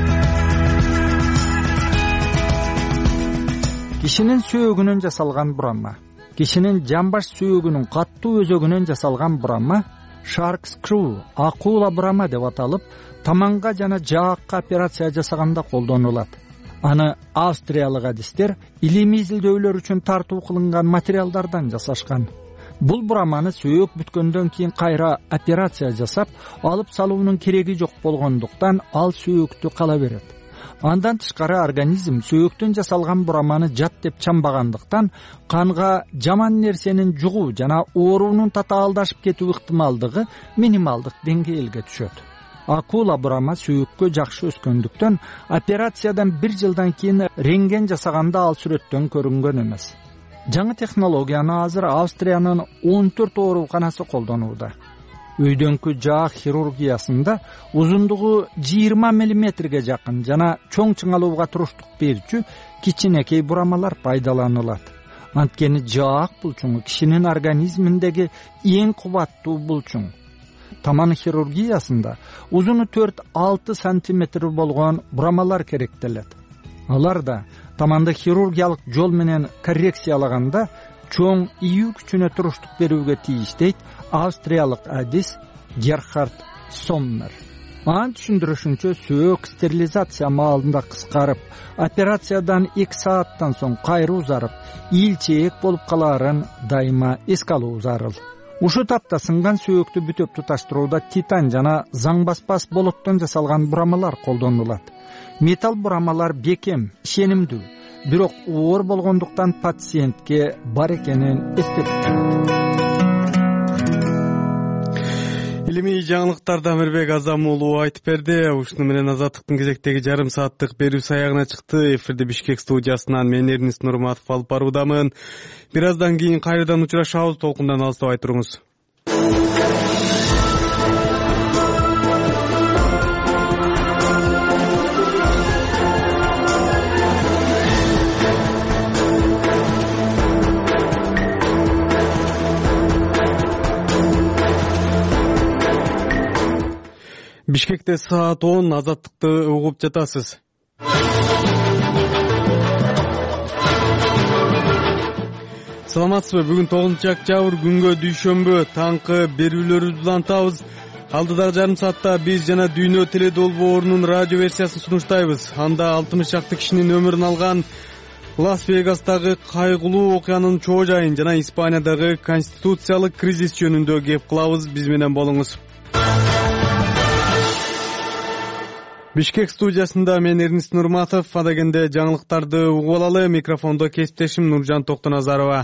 Кишинин сөөгүнөн жасалган бурама. Кишинин жамбаш сөөгүнүн каттуу өзөгүнөн жасалган бурама Shark Screw, акула бурама деп аталып, таманга жана жаакка операция жасаганда колдонулат. Аны австриялык адистер илимий изилдөөлөр үчүн тартуу кылынган материалдардан жасашкан. Бул бураманы сөөк бүткөндөн кийин кайра операция жасап, алып салуунун кереги жок болгондуктан ал сөөктү кала берет. Андан тышкары организм сөөктөн жасалган бураманы жат деп чамбагандыктан канга жаман нерсенин жугуу жана оорунун татаалдашып кетүү ыктымалдыгы минималдык деңгээлге түшөт. Акула бурама сөөккө жакшы өскөндүктөн операциядан бир жылдан кийин рентген жасаганда ал сүрөттөн көрүнгөн эмес. Жаңы технологияны азыр Австриянын он төрт ооруканасы колдонууда. Өйдөнкү жаак хирургиясында узундугу жыйырма миллиметрге жакын жана чоң чыңалууга туруштук берүүчү кичинекей бурамалар пайдаланылат. Анткени жаак булчуңу кишинин организминдеги эң кубаттуу булчуң. Таман хирургиясында узуну төрт алты сантиметр болгон бурамалар керектелет. Алар да таманды хирургиялык жол менен коррекциялаганда чоң ийүү күчүнө туруштук берүүгө тийиш дейт австриялык адис Герхард Соммер. анын түшүндүрүшүнчө сөөк стерилизация маалында кыскарып, операциядан эки сааттан соң кайра узарып, ийилчээк болуп калаарын дайыма эске алуу зарыл. Ушу тапта сынган сөөктү бүтөп туташтырууда титан жана заң баспас болоттон жасалган бурамалар колдонулат. Металл бурамалар бекем, ишенимдүү, бирок оор болгондуктан пациентке бар экенин эскертет. Илимий жаңылыктарды Амирбек Азам уулу айтып берди. Ушуну менен Азаттыктын кезектеги жарым сааттык берүү аягына чыкты. Эфирди Бишкек студиясынан мен Эрнис Нурматов алып баруудамын. Бир аздан кийин кайрадан учурашабыз. Толкундан алыстабай туруңуз. Бишкекте саат он, Азаттыкты угуп жатасыз. Саламатсызбы? Бүгүн тогузунчу октябрь күнгө дүйшөмбү таңкы берүүлөрүбүздү улантабыз. Алдыдагы жарым саатта биз жана Дүйнө теле долбоорунун радио версиясын сунуштайбыз. Анда алтымыш чакты кишинин өмүрүн алган Лас-Вегастагы кайгылуу окуянын чоо жайын жана Испаниядагы конституциялык кризис жөнүндө кеп кылабыз. Биз менен болуңуз. Бишкек студиясында мен Эрнис Нурматов, адагенде жаңылыктарды угуп алалы. Микрофондо кесиптешим Нуржан Токтоназарова.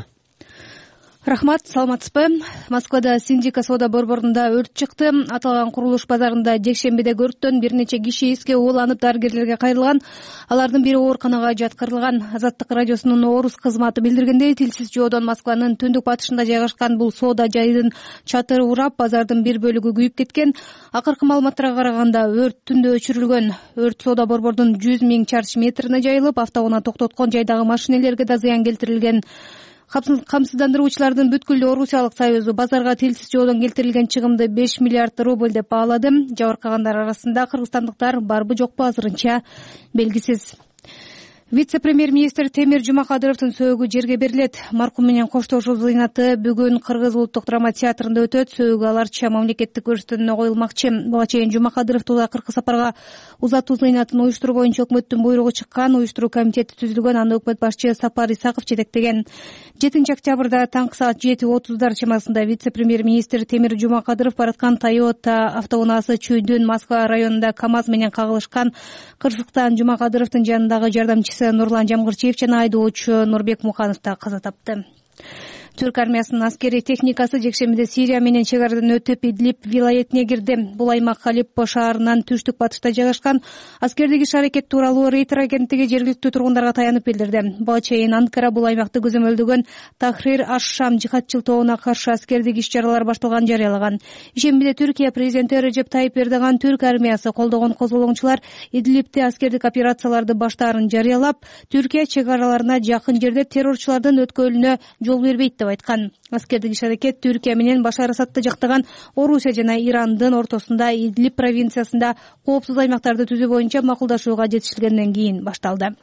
Рахмат, саламатсызбы? Москвада Синдика соода борборунда өрт чыкты. Аталган курулуш базарында жекшембиде өрттөн бир нече киши эске ууланып дарыгерлерге кайрылган. Алардын бири ооруканага жаткырылган. Азаттык радиосунун орус кызматы билдиргендей, тилсиз жоодон Москванын түндүк батышында жайгашкан бул соода жайынын чатыры урап, базардын бир бөлүгү күйүп кеткен. Акыркы маалыматтарга караганда өрт түндө өчүрүлгөн. Өрт соода борбордун жүз миң чарчы метрине жайылып, автоунаа токтоткон жайдагы машинелерге да зыян келтирилген. Камсыздандыруучулардын бүткүл Орусиялык союзу базарга тилсиз жоодон келтирилген чыгымды беш миллиард рубль деп баалады. Жабыркагандар арасында кыргызстандыктар барбы жокпу азырынча белгисиз. Вице-премьер-министр Темир Жумакадыровдун сөөгү жерге берилет. Маркум менен коштошуу зыйнаты бүгүн Кыргыз улуттук драма театрында өтөт. Сөөгү аларча мамлекеттик көрсөтүүнүнө коюлмакчы. Буга чейин Жумакадыровду акыркы сапарга узатуу зыйнатын уюштуруу боюнча өкмөттүн буйругу чыккан. Уюштуруу комитети түзүлгөн, аны өкмөт башчы Сапар Исаков жетектеген. жетинчи октябрда таңкы саат жети отуздар чамасында вице-премьер-министр Темир Жумакадыров бараткан Toyota автоунаасы Чүйдүн Москва районунда КАМАЗ менен кагылышкан. Кырсыктан Жумакадыровдун жанындагы жардамчысы Нурлан Жамгырчиев жана айдоочу Нурбек Муханов да каза тапты. Түрк армиясынын аскерий техникасы жекшембиде Сирия менен чек арадан өтүп Идлиб вилаятине кирди. Бул аймак Алеппо шаарынан түштүк батышта жайгашкан. Аскердик иш-аракет тууралуу Рейтер агенттиги жергиликтүү тургундарга таянып билдирди. Буга чейин Анкара бул аймакты көзөмөлдөгөн Тахрир аш-Шам жихадчыл тобуна каршы аскердик иш-чаралар башталганын жарыялаган. Ишембиде Түркия президенти Режеп Тайип Эрдоган түрк армиясы колдогон козголоңчулар Идлибте аскердик операцияларды баштаарын жарыялап, Түркия чек араларына жакын жерде террорчулардын өткөлүнө жол бербейт деп айткан. Аскердик иш-аракет Түркия менен Башар Асадты жактаган Орусия жана Ирандын ортосунда Идлиб провинциясында коопсуз аймактарды түзүү боюнча макулдашууга жетишилгенден кийин башталды.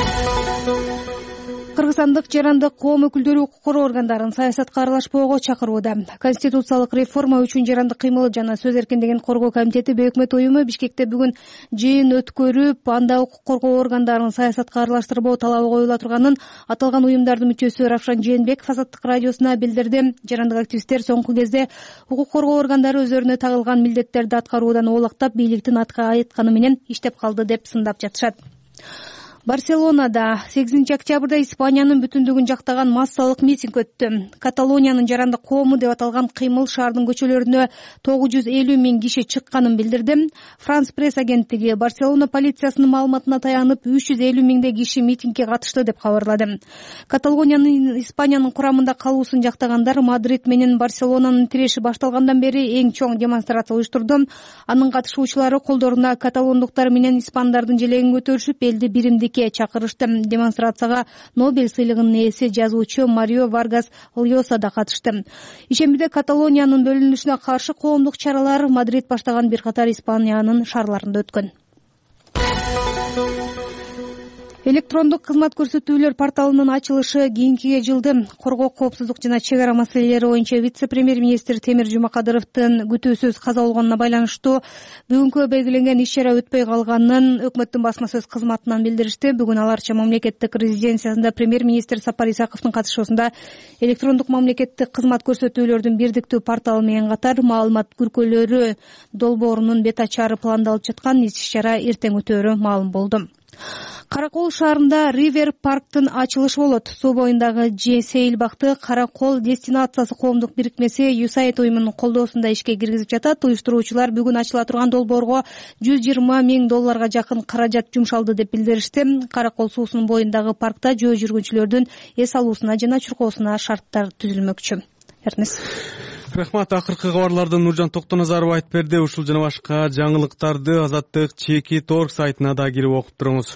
Кыргызстандык жарандык коом өкүлдөрү укук коргоо органдарын саясатка аралашпоого чакырууда. Конституциялык реформа үчүн жарандык кыймыл жана сөз эркиндигин коргоо комитети Бейөкмөт уюму Бишкекте бүгүн жыйын өткөрүп, анда укук коргоо органдарын саясатка аралаштырбоо талабы коюла турганын аталган уюмдардын мүчөсү Равшан Жээнбеков Азаттык радиосуна билдирди. Жарандык активисттер соңку кезде укук коргоо органдары өздөрүнө тагылган милдеттерди аткаруудан оолактап, бийликтин атка айтканы менен иштеп калды деп сындап жатышат. Барселонада сегизинчи октябрда Испаниянын бүтүндүгүн жактаган массалык митинг өттү. Каталониянын жарандык коому деп аталган кыймыл шаардын көчөлөрүнө тогуз жүз элүү миң киши чыкканын билдирди. Франс пресс агенттиги Барселона полициясынын маалыматына таянып үч жүз элүү миңдей киши митингге катышты деп кабарлады. Каталониянын Испаниянын курамында калуусун жактагандар Мадрид менен Барселонанын тиреши башталгандан бери эң чоң демонстрация уюштурду. Анын катышуучулары колдоруна каталондуктар менен испандардын желегин көтөрүшүп, элди биримдикке чакырышты. Демонстрацияга Нобель сыйлыгынын ээси жазуучу Марио Варгас Льоса да катышты. Ишембиде Каталониянын бөлүнүшүнө каршы коомдук чаралар Мадрид баштаган бир катар Испаниянын шаарларында өткөн. электрондук кызмат көрсөтүүлөр порталынын ачылышы кийинкиге жылды. Коргоо, коопсуздук жана чек ара маселелери боюнча вице-премьер-министр Темир Жумакадыровдун күтүүсүз каза болгонуна байланыштуу бүгүнкү белгиленген иш чара өтпөй калганын өкмөттүн басма сөз кызматынан билдиришти. Бүгүн аларча мамлекеттик резиденциясында премьер-министр Сапар Исаковдун катышуусунда электрондук мамлекеттик кызмат көрсөтүүлөрдүн бирдиктүү порталы менен катар маалымат күркөлөрү долбоорунун бет ачаары пландалып жаткан иш чара эртең өтөөрү маалым болду. Каракол шаарында Ривер парктын ачылышы болот. Суу боюндагы сейил бакты Каракол дестинациясы коомдук бирикмеси ЮСАИД уюмунун колдоосунда ишке киргизип жатат. Уюштуруучулар бүгүн ачыла турган долбоорго жүз жыйырма миң долларга жакын каражат жумшалды деп билдиришти. Каракол суусунун боюндагы паркта жөө жүргүнчүлөрдүн эс алуусуна жана чуркоосуна шарттар түзүлмөкчү. Эрнес. Рахмат. Акыркы кабарларды Нуржан Токтоназаров айтып берди. Ушул жана башка жаңылыктарды Азаттык чеки торг сайтына да кирип окуп туруңуз.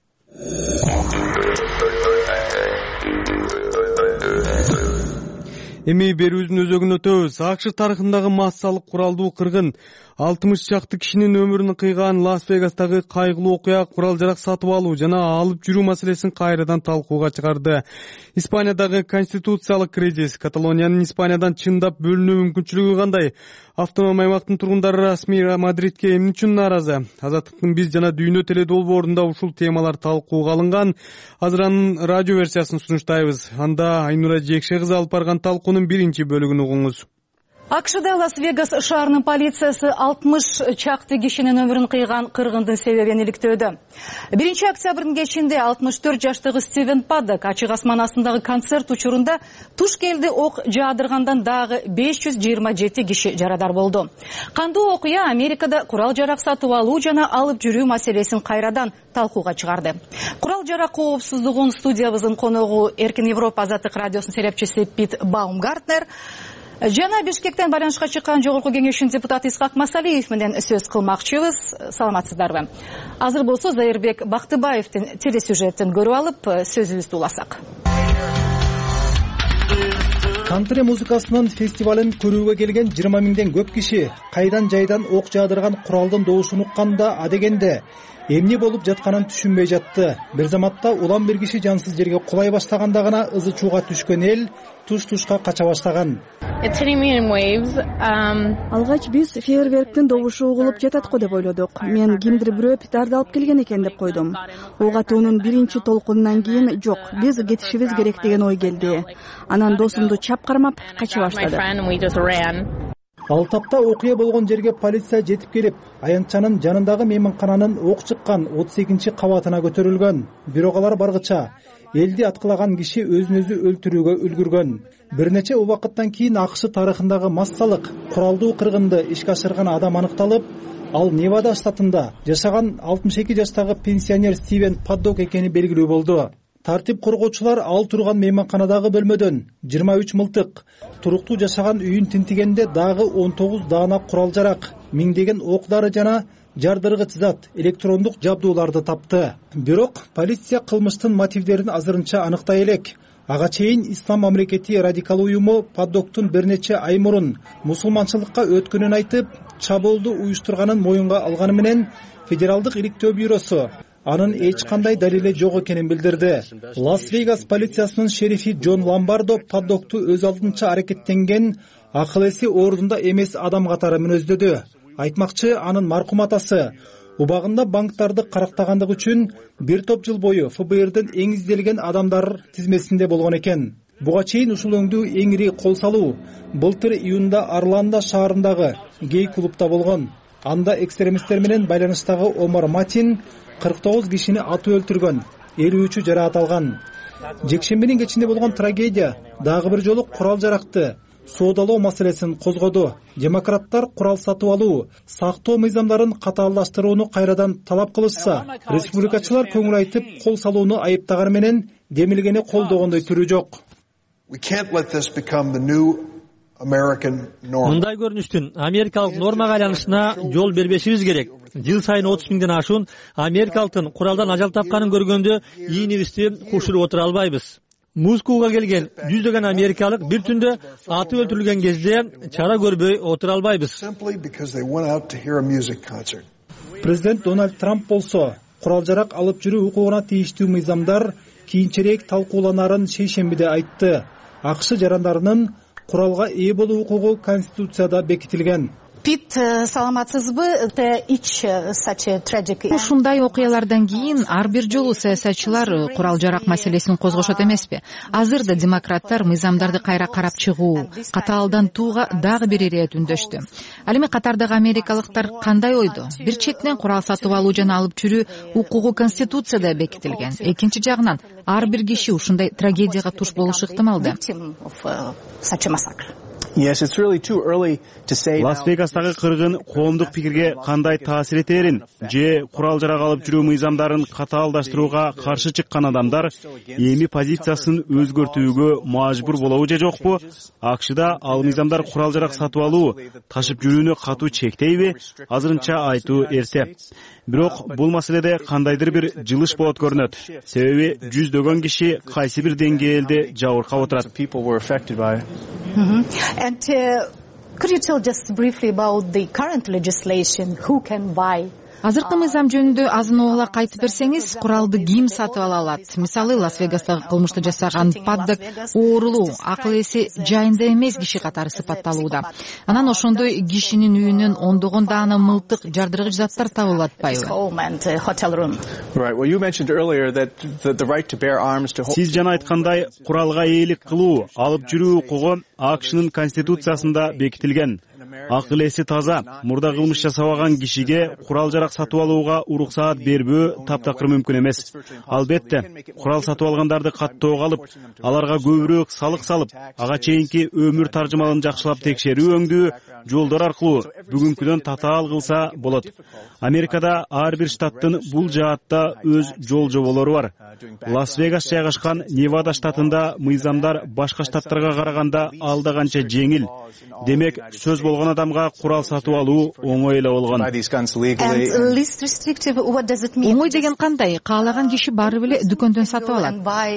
Эми берүүбүздүн өзөгүн өтөбүз. АКШ тарыхындагы массалык куралдуу кыргын алтымыш чакты кишинин өмүрүн кыйган Лас-Вегастагы кайгылуу окуя курал жарак сатып алуу жана алып жүрүү маселесин кайрадан талкууга чыгарды. Испаниядагы конституциялык кризис, Каталониянын Испаниядан чындап бөлүнүү мүмкүнчүлүгү кандай? Автоном аймактын тургундары расмий Мадридке эмне үчүн нааразы? Азаттыктын биз жана дүйнө теле долбоорунда ушул темалар талкууга алынган. Азыр анын радио версиясын сунуштайбыз. Анда Айнура Жекше кызы алып барган талкуунун биринчи бөлүгүн угуңуз. АКШда Лас-Вегас шаарынын полициясы алтымыш чакты кишинин өмүрүн кыйган кыргындын себебин иликтөөдө. биринчи октябрдын кечинде алтымыш төрт жаштагы Стивен Паддок ачык асман астындагы концерт учурунда туш келди ок жаадыргандан дагы беш жүз жыйырма жети киши жарадар болду. Кандуу окуя Америкада курал жарак сатып алуу жана алып жүрүү маселесин кайрадан талкууга чыгарды. Курал жарак коопсуздугун студиябыздын коногу Эркин Европа Азаттык радиосунун серепчиси Пит Баумгартнер жана Бишкектен байланышка чыккан жогорку кеңештин депутаты Исхак Масалиев менен сөз кылмакчыбыз. Саламатсыздарбы? Азыр болсо Зайырбек Бактыбаевдин телесюжетин көрүп алып, сөзүбүздү уласак. Кантри музыкасынын фестивалын көрүүгө келген жыйырма миңден көп киши кайдан жайдан ок жаадырган куралдын добушун укканда адегенде эмне болуп жатканын түшүнбөй жатты. Бир заматта улам бир киши жансыз жерге кулай баштаганда гана ызы чууга түшкөн эл туш-тушка кача баштаган. Алгач биз фейерверктин добушу угулуп жатат го деп ойлодук. Мен кимдир бирөө петарды алып келген экен деп койдум. Ок атуунун биринчи толкунунан кийин жок, биз кетишибиз керек деген ой келди. Анан досумду чап кармап кача баштады. Ал тапта окуя болгон жерге полиция жетип келип, аянтчанын жанындагы мейманкананын ок чыккан отуз экинчи кабатына көтөрүлгөн. Бирок алар баргыча элди аткылаган киши өзүн өзү өлтүрүүгө үлгүргөн. Бир нече убакыттан кийин АКШ тарыхындагы массалык куралдуу кыргынды ишке ашырган адам аныкталып, ал Невада штатында жашаган алтымыш эки жаштагы пенсионер Стивен Паддок экени белгилүү болду. Тартип коргоочулар ал турган мейманканадагы бөлмөдөн жыйырма үч мылтык, туруктуу жашаган үйүн тинтигенде дагы он тогуз даана курал жарак, миңдеген ок дары жана жардыргыч зат, электрондук жабдууларды тапты. Бирок полиция кылмыштын мотивдерин азырынча аныктай элек. Ага чейин Ислам мамлекети радикал уюму Паддоктун бир нече ай мурун мусулманчылыкка өткөнүн айтып, чабуулду уюштурганын моюнга алганы менен Федералдык иликтөө бюросу анын эч кандай далили жок экенин билдирди. Лас-Вегас полициясынын шерифи Джон Ламбардо Паддокту өз алдынча аракеттенген акыл эси ордунда эмес адам катары мүнөздөдү. Айтмакчы, анын маркум атасы убагында банктарды карактагандыгы үчүн бир топ жыл бою эф бэ эрдин эң изделген адамдар тизмесинде болгон экен. Буга чейин ушул өңдүү эң ири кол салуу былтыр июнда Орландо шаарындагы гей клубда болгон. Анда экстремисттер менен байланыштагы Омар Матин кырк тогуз кишини атып өлтүргөн, элүү үчү жараат алган. Жекшембинин кечинде болгон трагедия дагы бир жолу курал жаракты соодалоо маселесин козгоду. Демократтар курал сатып алуу, сактоо мыйзамдарын катаалдаштырууну кайрадан талап кылышса, республикачылар көңүл айтып кол салууну айыптаганы менен демилгени колдогондой түрү жок. Мындай көрүнүштүн америкалык нормага айланышына жол бербешибиз керек. Жыл сайын отуз миңден ашуун америкалыктын куралдан ажал тапканын көргөндө ийинибизди кушуруп отура албайбыз. Мускуга келген жүздөгөн америкалык бир түндө атып өлтүрүлгөн кезде чара көрбөй отура албайбыз. Президент Дональд Трамп болсо курал жарак алып жүрүү укугуна тийиштүү мыйзамдар кийинчерээк талкууланарын шейшембиде айтты. АКШ жарандарынын куралга ээ болуу укугу Конституцияда бекитилген. Пит, саламатсызбы? Ушундай окуялардан кийин ар бир жолу саясатчылар курал жарак маселесин козгошот эмеспи? Азыр да демократтар мыйзамдарды кайра карап чыгуу, катаалдантууга дагы бир ирет үндөштү. Ал эми катардагы америкалыктар кандай ойдо? Бир четинен курал сатып алуу жана алып жүрүү укугу Конституцияда бекитилген. Экинчи жагынан ар бир киши ушундай трагедияга туш болушу ыктымалды. Лас-Вегастагы кыргын коомдук пикирге кандай таасир этерин же курал жарак алып жүрүү мыйзамдарын катаалдаштырууга каршы чыккан адамдар эми позициясын өзгөртүүгө мажбур болобу же жокпу? АКШда ал мыйзамдар курал жарак сатып алуу, ташып жүрүүнү катуу чектейби? Азырынча айтуу эрте. Бирок бул маселеде кандайдыр бир жылыш болот көрүнөт. Себеби жүздөгөн киши кайсы бир деңгээлде жабыркап отурат. And uh, could you tell just briefly about the current legislation? Who can buy? Азыркы мыйзам жөнүндө азын оолак айтып берсеңиз, куралды ким сатып ала алат? Мисалы, Лас-Вегастагы кылмышты жасаган паддык оорулуу, акыл эси жайында эмес киши катары сыпатталууда. Анан ошондой кишинин үйүнөн ондогон даана мылтык, жардыргыч заттар табылып атпайбы? Сиз жана айткандай, куралга ээлик кылуу, алып жүрүү укугу АКШнын Конституциясында бекитилген. Акыл эси таза, мурда кылмыш жасабаган кишиге курал жарак сатып алууга уруксаат бербөө таптакыр мүмкүн эмес. Албетте, курал сатып алгандарды каттоого алып, аларга көбүрөөк салык салып, ага чейинки өмүр таржымалын жакшылап текшерүү өңдүү жолдор аркылуу бүгүнкүдөн татаал кылса болот. Америкада ар бир штаттын бул жаатта өз жол жоболору бар. Лас-Вегас жайгашкан Невада штатында мыйзамдар башка штаттарга караганда алда канча жеңил. Демек, сөз болгон адамга курал сатып алуу оңой эле болгон. Оңой деген кандай? Каалаган киши барып эле дүкөндөн сатып алат.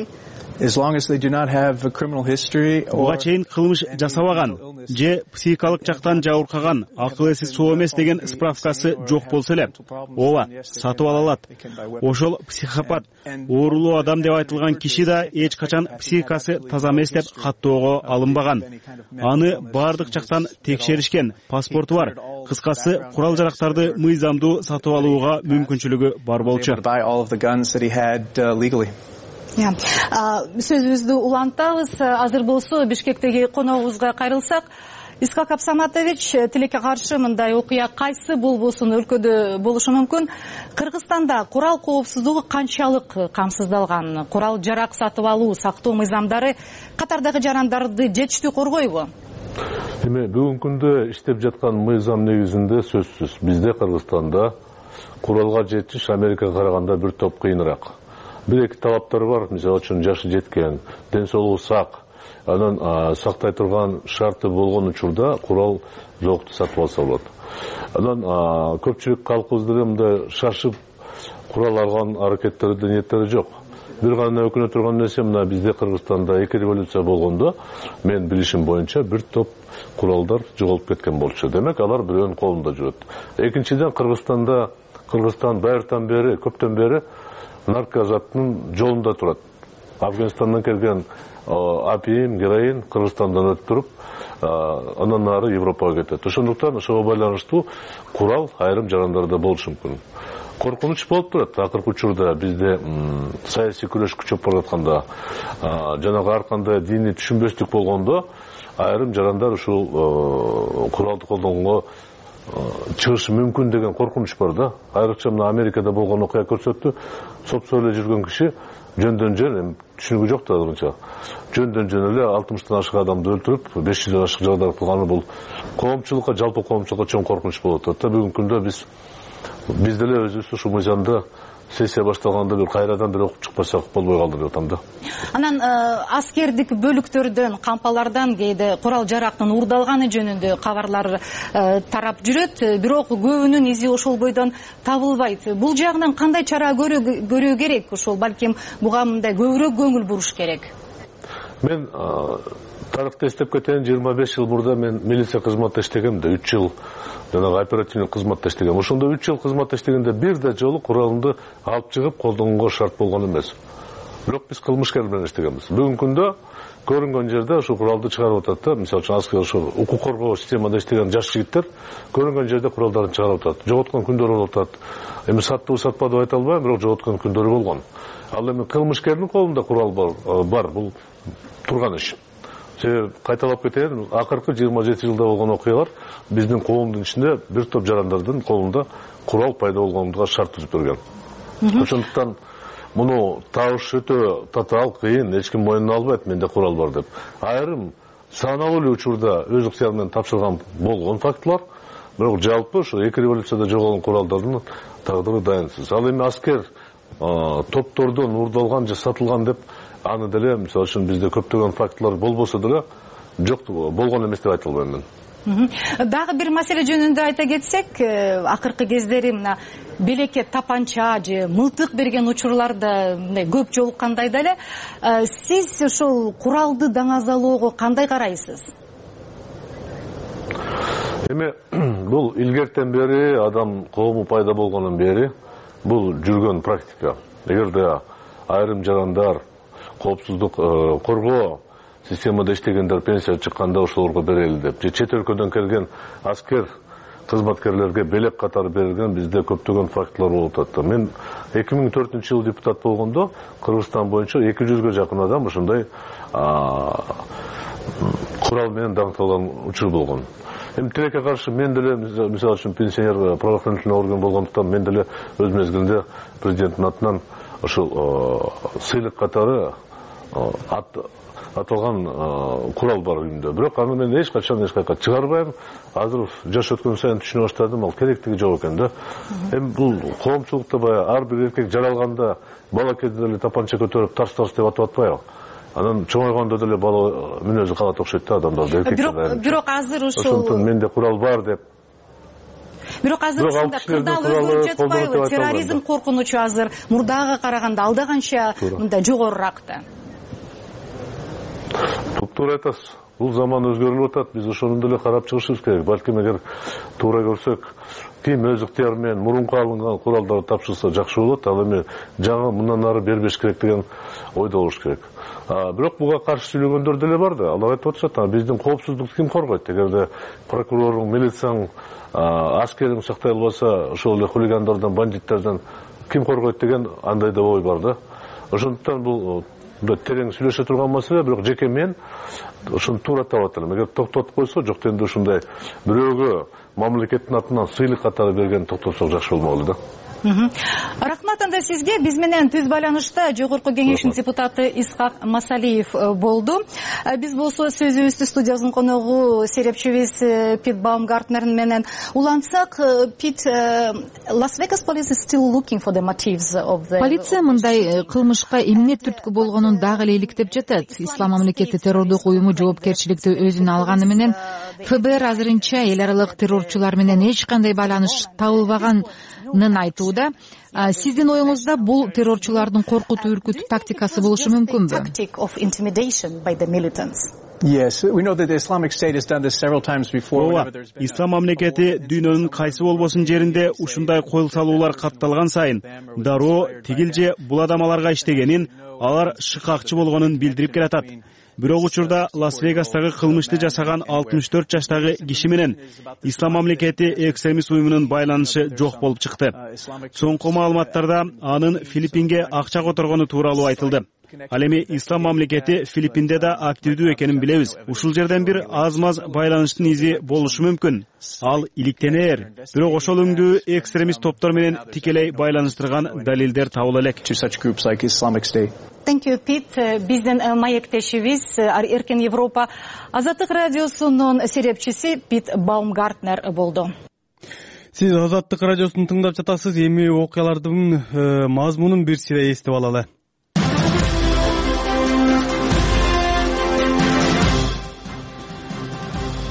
Буга чейин кылмыш жасабаган же психикалык жактан жабыркаган, акыл эси соо эмес деген справкасы жок болсо эле, ооба, сатып ала алат. Ошол психопат, оорулуу адам деп айтылган киши да эч качан психикасы таза эмес деп каттоого алынбаган. Аны бардык жактан текшеришкен, паспорту бар. Кыскасы, курал жарактарды мыйзамдуу сатып алууга мүмкүнчүлүгү бар болчу. Сөзүбүздү улантабыз. Азыр болсо Бишкектеги коногубузга кайрылсак, Исхак Абсаматович, тилекке каршы мындай окуя кайсы болбосун өлкөдө болушу мүмкүн? Кыргызстанда курал коопсуздугу канчалык камсыздалган? Курал жарак сатып алуу, сактоо мыйзамдары катардагы жарандарды жетиштүү коргойбу? Эми бүгүнкү күндө иштеп жаткан мыйзам негизинде сөзсүз бизде Кыргызстанда куралга жетиш Америкага караганда бир топ кыйыныраак. Бир-эки талаптар бар, мисалы үчүн жашы жеткен, ден соолугу сак, анан сактай турган шарты болгон учурда курал жокту сатып алса болот. Анан көпчүлүк калкыбызда эле мындай шашып курал алган аракеттери, ниеттери жок. Бир гана өкүнө турган нерсе, мына бизде Кыргызстанда эки революция болгондо, мен билишим боюнча бир топ куралдар жоголуп кеткен болчу. Демек, алар бирөөнүн колунда жүрөт. Экинчиден, Кыргызстанда, Кыргызстан байыртан бери, көптөн бери наркозаттын жолунда турат. Афганистандан келген апиим, героин Кыргызстандан өтүп туруп, анан ары Европага кетет. Ошондуктан ошого байланыштуу курал айрым жарандарда болушу мүмкүн. Коркунуч болуп турат. Акыркы учурда бизде саясий күрөш күчөп баратканда, жанагы ар кандай диний түшүнбөстүк болгондо, айрым жарандар ушул куралды колдонгонго чыгышы мүмкүн деген коркунуч бар да. Айрыкча мына Америкада болгон окуя көрсөттү. Сопсо эле жүргөн киши жөндөн жөн, түшүнүгү жок да азырынча. Жөндөн жөн эле алтымыштан ашык адамды өлтүрүп, беш жүздөн ашык жагдай кылганы бул коомчулукка, жалпы коомчулукка чоң коркунуч болуп атат. Бүгүнкү күндө биз биз деле өзүбүз ушул мыйзамды сессия башталганда бир кайрадан бир окуп чыкпасак болбой калды деп атам да. Анан аскердик бөлүктөрдөн, кампалардан кээде курал жарактын уурдалганы жөнүндө кабарлар тарап жүрөт, бирок көбүнүн изи ошол бойдон табылбайт. Бул жагынан кандай чара көрүү керек? Ошол балким буга мындай көбүрөөк көңүл буруш керек. Мен тарыхты эстеп кетейин, жыйырма беш жыл мурда мен милиция кызматта иштегем да, үч жыл жанагы оперативный кызматта иштегем. Ошондо үч жыл кызматта иштегенде бир да жолу куралымды алып чыгып колдонгонго шарт болгон эмес. Бирок биз кылмышкер менен иштегенбиз. Бүгүнкү күндө көрүнгөн жерде ушул куралды чыгарып атат да, мисалы үчүн аскер ушул укук коргоо системада иштеген жаш жигиттер көрүнгөн жерде куралдарын чыгарып атат. Жоготкон күндөрү болуп атат. Эми саттыбы сатпады деп айта албайм, бирок жоготкон күндөрү болгон. Ал эми кылмышкердин колунда курал бар, бар бул турган иш. Себеби кайталап кетейин, акыркы жыйырма жети жылда болгон окуялар биздин коомдун ичинде бир топ жарандардын колунда курал пайда болгондуга шарт түзүп берген. Ошондуктан муну табыш өтө татаал, кыйын, эч ким мойнуна албайт, менде курал бар деп. Айрым саналуу эле учурда өз ыктыяры менен тапшырган болгон фактылар, бирок жалпы ошо эки революцияда жоголгон куралдардын тагдыры дайынсыз. Ал эми аскер топтордон урдалган же сатылган деп аны деле мисалы үчүн бизде көптөгөн фактылар болбосо деле жок болгон эмес деп айта албайм мен. Дагы бир маселе жөнүндө айта кетсек, акыркы кездери мына белекке тапанча же мылтык берген учурларда көп жолуккандай да эле. Сиз ушул куралды даңазалоого кандай карайсыз? Эми бул илгертен бери адам коому пайда болгондон бери бул жүргөн практика. Эгерде айрым жарандар коопсуздук коргоо системада иштегендер пенсия чыкканда ошолорго берели деп, же чет өлкөдөн келген аскер кызматкерлерге белек катары берилген бизде көптөгөн фактылар болуп атат. Мен эки миң төртүнчү жылы депутат болгондо Кыргызстан боюнча эки жүзгө жакын адам ошондой курал менен даңкталган учур болгон. Эми тилекке каршы мен деле мисалы үчүн пенсионер правоохранительный орган болгондуктан мен деле өз мезгилинде президенттин атынан ошол сыйлык катары аталган курал бар үйүмдө. Бирок аны мен эч качан эч кайка чыгарбайм. Азыр жаш өткөн сайын түшүнө баштадым, ал керектиги жок экен да. Эми бул коомчулукта баягы ар бир эркек жаралганда бала кезде деле тапанча көтөрүп тарс-тарс деп атып атпайбы? Анан чоңойгондо деле бала мүнөзү калат окшойт да адамдарды, эркектерди. Бирок азыр ушул ошондон менде курал бар деп. Бирок азыр ушунда кырдаал өзгөрүп жатпайбы? Терроризм коркунучу азыр мурдага караганда алда канча мындай жогорураак да. Туура айтасыз. Бул заман өзгөрүлүп атат. Биз ошону деле карап чыгышыбыз керек. Балким эгер туура көрсөк, ким өз ыктыяры менен мурунку алынган куралдарды тапшырса жакшы болот. Ал эми жаңы мындан ары бербеш керек деген ойдо болуш керек. Бирок буга каршы сүйлөгөндөр деле бар да. Алар айтып атышат, биздин коопсуздукту ким коргойт? Эгерде прокуроруң, милицияң, аскериң сактай албаса, ошол эле хулигандардан, бандиттерден ким коргойт деген андай да ой бар да. Ошондуктан бул терең сүйлөшө турган маселе, бирок жеке мен ошону туура таап атам. Эгер токтотуп койсо, жок дегенде ушундай бирөөгө мамлекеттин атынан сыйлык катары берген токтотсок жакшы болмок эле да. Рахмат анда сизге. Биз менен түз байланышта Жогорку Кеңештин депутаты Исхак Масалиев болду. Биз болсо сөзүбүздү студиябыздын коногу серепчибиз Пит Баумгартнер менен улантсак, Пит, Las Vegas police is still looking for the motives of the... Полиция мындай кылмышка эмне түрткү болгонун дагы эле иликтеп жатат. Ислам мамлекети террордук уюму жоопкерчиликти өзүнө алганы менен эф бэ эр азырынча эл аралык террорчулар менен эч кандай байланыш табылбаганын айтууда. Сиздин оюңузда бул террорчулардын коркутуу үркүтүү тактикасы болушу мүмкүнбү? Yes, we know that the Islamic State has done this several times before. Ислам мамлекети дүйнөнүн кайсы болбосун жеринде ушундай койл салуулар катталган сайын дароо тигил же бул адамаларга иштегенин, алар шыкакчы болгонун билдирип келатат. Бирок учурда Лас-Вегастагы кылмышты жасаган алтымыш төрт жаштагы киши менен Ислам мамлекети экстремист уюмунун байланышы жок болуп чыкты. Соңку маалыматтарда анын Филиппинге акча которгону тууралуу айтылды. Ал эми Ислам мамлекети Филиппинде да активдүү экенин билебиз. Ушул жерден бир аз-маз байланыштын изи болушу мүмкүн. Ал иликтенер. Бирок ошол өңдүү экстремист топтор менен тикелей байланыштырган далилдер табыла элек. Thank you, Pete. Биздин маектешибиз Эркин Европа Азаттык радиосунун серепчиси Пит Баумгартнер болду. Сиз Азаттык радиосун тыңдап жатасыз. Эми окуялардын мазмунун бир сире эстеп алалы.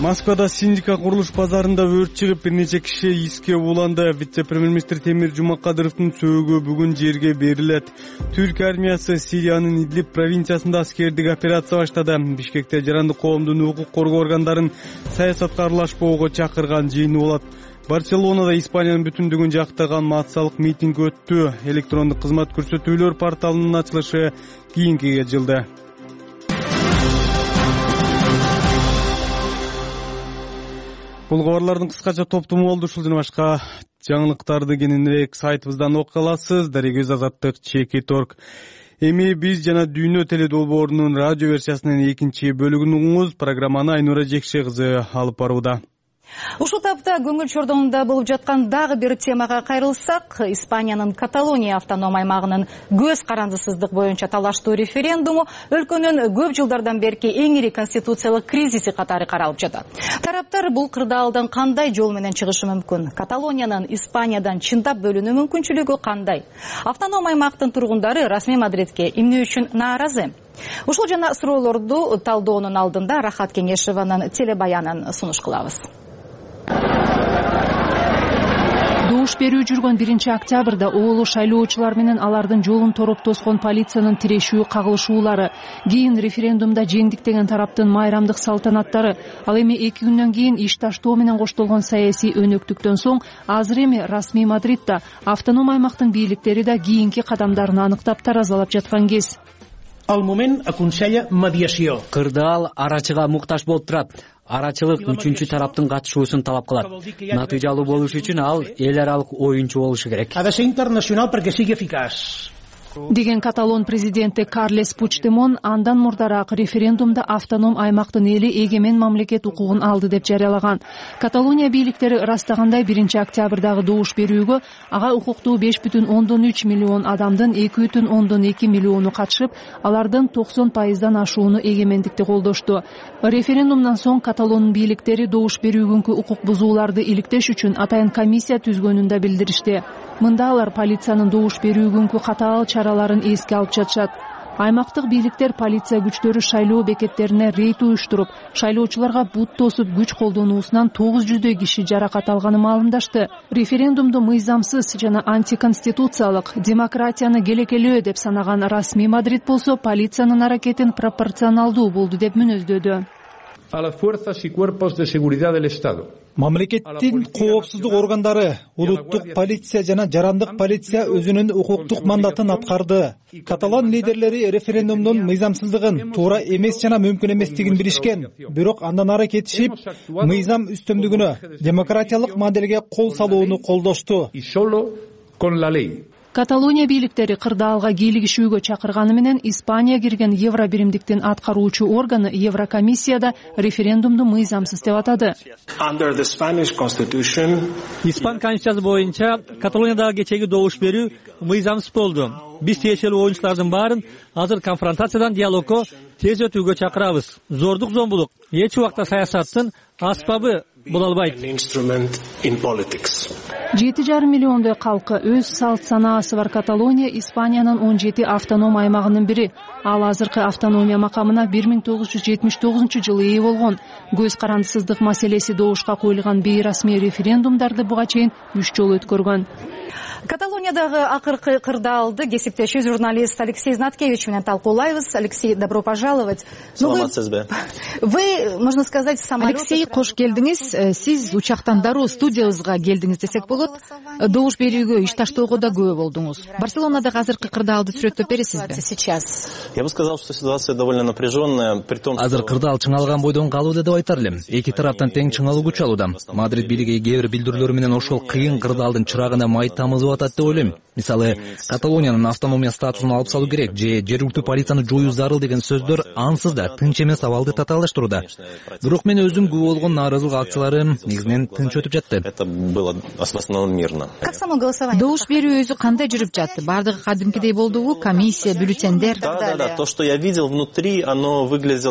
Москвада Синдика курулуш базарында өрт чыгып, бир нече киши иске буланды. Вице-премьер-министр Темир Жумакадыровдун сөөгү бүгүн жерге берилет. Түрк армиясы Сириянын Идлиб провинциясында аскердик операция баштады. Бишкекте жарандык коомдун укук коргоо органдарын саясатка аралашпоого чакырган жыйыны болот. Барселонада Испаниянын бүтүндүгүн жактырган массалык митинг өттү. Электрондук кызмат көрсөтүүлөр порталынын ачылышы кийинкиге жылды. Бул кабарлардын кыскача топтому болду. Ушул жана башка жаңылыктарды кененирээк сайтыбыздан окуя аласыз. Дарегөз Азаттык Чеки Торг. Эми биз жана Дүйнө теледолбоорунун радио версиясынын экинчи бөлүгүн угуңуз. Программаны Айнура Жекше кызы алып барууда. Ушул тапта көңүл чордоонунда болуп жаткан дагы бир темага кайрылсак, Испаниянын Каталония автоном аймагынын көз карандысыздык боюнча талаштуу референдуму өлкөнүн көп жылдардан берки эң ири конституциялык кризиси катары каралып жатат. Тараптар бул кырдаалдан кандай жол менен чыгышы мүмкүн? Каталониянын Испаниядан чындап бөлүнүү мүмкүнчүлүгү кандай? Автоном аймактын тургундары расмий Мадридке эмне үчүн нааразы? Ушул жана суроолорду талдоонун алдында Рахат Кеңешеванын телебаянын сунуш кылабыз. Добуш берүү жүргөн биринчи октябрда оолу шайлоочулар менен алардын жолун тороп тоскон полициянын тирешүү кагылышуулары, кийин референдумда жеңдик деген тараптын майрамдык салтанаттары, ал эми эки күндөн кийин иш таштоо менен коштолгон саясий өнөктүктөн соң азыр эми расмий Мадридда автоном аймактын бийликтери да кийинки кадамдарын аныктап таразалап жаткан кез. Al moment aconsella mediació. Кырдаал арачыга муктаж болуп турат. Арачылык үчүнчү тараптын катышуусун талап кылат. Натыйжалуу болуш үчүн ал эл аралык оюнчу болушу керек. Ha de ser internacional perquè sigui eficaç. Деген Каталон президенти Карлес Пучдемон андан мурдараак референдумда автоном аймактын эли эгемен мамлекет укугун алды деп жарыялаган. Каталония бийликтери ырастагандай биринчи октябрдагы добуш берүүгө ага укуктуу беш бүтүн ондон үч миллион адамдын эки бүтүн ондон эки миллиону катышып, алардын токсон пайыздан ашууну эгемендикти колдошту. Референдумдан соң Каталон бийликтери добуш берүүгүнкү укук бузууларды иликтеш үчүн атайын комиссия түзгөнүн да билдиришти. Мында алар полициянын добуш берүүгүнкү катаал чараларын эске алып жатышат. Аймактык бийликтер полиция күчтөрү шайлоо бекеттерине рейд уюштуруп, шайлоочуларга бут тосуп күч колдонуусунан тогуз жүздөй киши жаракат алганы маалымдашты. Референдумду мыйзамсыз жана антиконституциялык, демократияны келекелөө деп санаган расмий Мадрид болсо полициянын аракетин пропорционалдуу болду деп мүнөздөдү. A las fuerzas y cuerpos de seguridad del Estado. Мамлекеттин коопсуздук органдары, улуттук полиция жана жарандык полиция өзүнүн укуктук мандатын аткарды. Каталан лидерлери референдумдун мыйзамсыздыгын, туура эмес жана мүмкүн эместигин билишкен. Бирок андан ары кетишип, мыйзам үстөмдүгүнө, демократиялык моделге кол салууну колдошту. Y solo con la ley. Каталония бийликтери кырдаалга кийлигишүүгө чакырганы менен Испания кирген Евро биримдиктин аткаруучу органы Еврокомиссияда референдумду мыйзамсыз деп атады. Испан конституциясы боюнча Каталониядагы кечеги добуш берүү мыйзамсыз болду. Биз тиешелүү оюнчулардын баарын азыр конфронтациядан диалогко тез өтүүгө чакырабыз. Зордук зомбулук эч убакта саясаттын аспабы боло албайт. жети жарым миллиондой калкы өз салт санаасы бар Каталония Испаниянын он жети автоном аймагынын бири. Ал азыркы автономия макамына бир миң тогуз жүз жетимиш тогузунчу жылы ээ болгон. Көз карандысыздык маселеси добушка коюлган бейрасмий референдумдарды буга чейин үч жолу өткөргөн. Каталониядагы акыркы кырдаалды кесиптеши журналист Алексей Знаткевич менен талкуулайбыз. Алексей, добро пожаловать. Саламатсызбы? Вы, можно сказать, самолет... Алексей, кош келдиңиз. Сиз учактан дароо студиябызга келдиңиз десек болот. Добуш берүүгө иш таштоого да күбө болдуңуз. Барселонадагы азыркы кырдаалды сүрөттөп бересизби? Сейчас. Я бы сказал, что ситуация довольно напряженная, при том, что... Азыр кырдаал чыңалган бойдон калууда деп айтар элем. Эки тараптан тең чыңалуу күч алууда. Мадрид бийлиги кээ бир билдирүүлөр менен ошол кыйын кырдаалдын чырагына май тамызып атат деп ойлойм. Мисалы, Каталониянын автономия статусун алып салуу керек же жергиликтүү полицияны жоюу зарыл деген сөздөр ансыз да тынч эмес абалды татаалдаштырууда. Бирок мен өзүм күбө болгон нааразылык акциялары негизинен тынч өтүп жатты. Это было в основном мирно. Как само голосование? Добуш берүү өзү кандай жүрүп жатты? Бардыгы кадимкидей болдубу? Комиссия, бюллетендер? Да, да, да. То, что я видел внутри, оно выглядело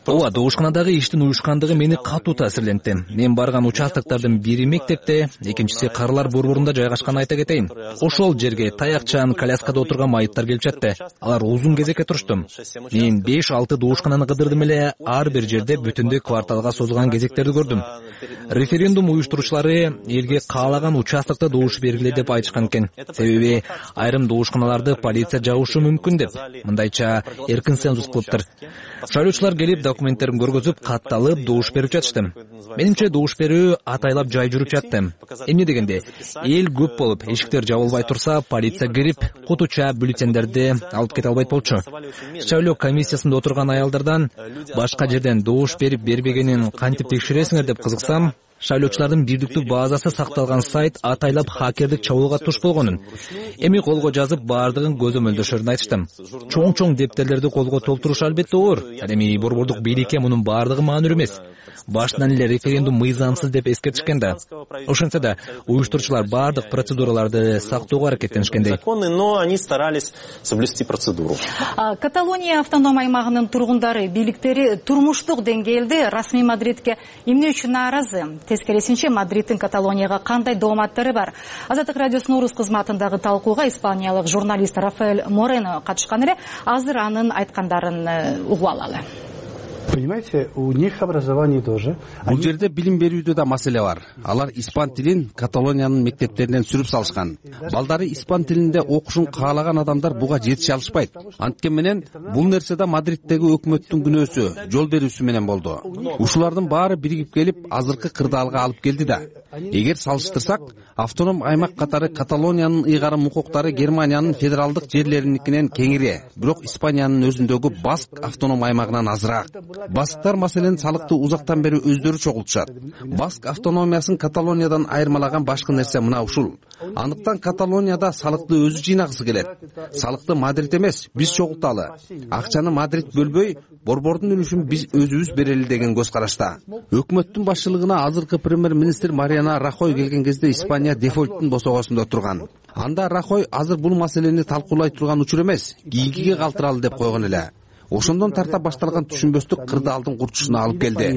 ооба, добушканадагы иштин уюшкандыгы мени катуу таасирлентти. Мен барган участоктордун бири мектепте, экинчиси Карлар борборунда жайгашканын айта кетейин. Ошол жерге таякчан, коляскада отурган майыптар келип жатты. Алар узун кезекке турушту. Мен беш алты добушкананы кыдырдым эле, ар бир жерде бүтүндөй кварталга созулган кезектерди көрдүм. Референдум уюштуруучулары элге каалаган участокто добуш бергиле деп айтышкан экен. Себеби айрым добушканаларды полиция жабышы мүмкүн деп. Мындайча эркин цензус кылыптыр. Шайлоочулар келип документтерин көргөзүп, катталып добуш берип жатышты. Менимче добуш берүү атайлап жай жүрүп жатты. Эмне дегенде, эл көп болуп, эшиктер жабылбай турса, полиция кирип, кутуча бюллетендерди алып кете албайт болчу. Шайлоо комиссиясында отурган аялдардан башка жерден добуш берип бербегенин кантип текшересиңер деп кызыксам, шайлоочулардын бирдиктүү базасы сакталган сайт атайлап хакердик чабуулга туш болгонун, эми колго жазып баардыгын көзөмөлдөшөрүн айтыштым. Чоң-чоң дептерлерди колго толтуруш албетте оор. Ал эми борбордук бийликке мунун баардыгы маанилүү эмес. Башынан эле референдум мыйзамсыз деп эскертишкен да. Ошентсе да уюштуруучулар баардык процедураларды сактоого аракеттенишкендей. Но они старались соблюсти процедуру. Каталония автоном аймагынын тургундары, бийликтери турмуштук деңгээлде расмий Мадридке эмне үчүн нааразы? Тескерисинче Мадридтин Каталонияга кандай дооматтары бар? Азаттык радиосунун орус кызматындагы талкууга испаниялык журналист Рафаэль Морено катышкан эле. Азыр анын айткандарын угуп алалы. Понимаете, у них образование тоже. Бул жерде билим берүүдө да маселе бар. Алар испан тилин Каталониянын мектептеринен сүрүп салышкан. Балдары испан тилинде окушун каалаган адамдар буга жетише алышпайт. Анткени менен бул нерсе да Мадриттеги өкмөттүн күнөөсү, жол берүүсү менен болду. Ушулардын баары биригип келип, азыркы кырдаалга алып келди да. Эгер салыштырсак, автоном аймак катары Каталониянын ыйгарым укуктары Германиянын федералдык жерлериникинен кеңири, бирок Испаниянын өзүндөгү Баск автоном аймагынан азыраак. Басктар маселен салыкты узактан бери өздөрү чогултушат. Баск автономиясын Каталониядан айырмалаган башкы нерсе мына ушул. Андыктан Каталонияда салыкты өзү жыйнагысы келет. Салыкты Мадрид эмес, биз чогулталы. Акчаны Мадрид бөлбөй, борбордун үлүшүн биз өзүбүз берели деген көз карашта. Өкмөттүн башчылыгына азыркы премьер-министр Мариана Рахой келген кезде Испания дефолттун босогосунда турган. Анда Рахой азыр бул маселени талкуулай турган учур эмес, кийинкиге калтыралы деп койгон эле. Ошондон тарта башталган түшүнбөстүк кырдаалдын курчушуна алып келди.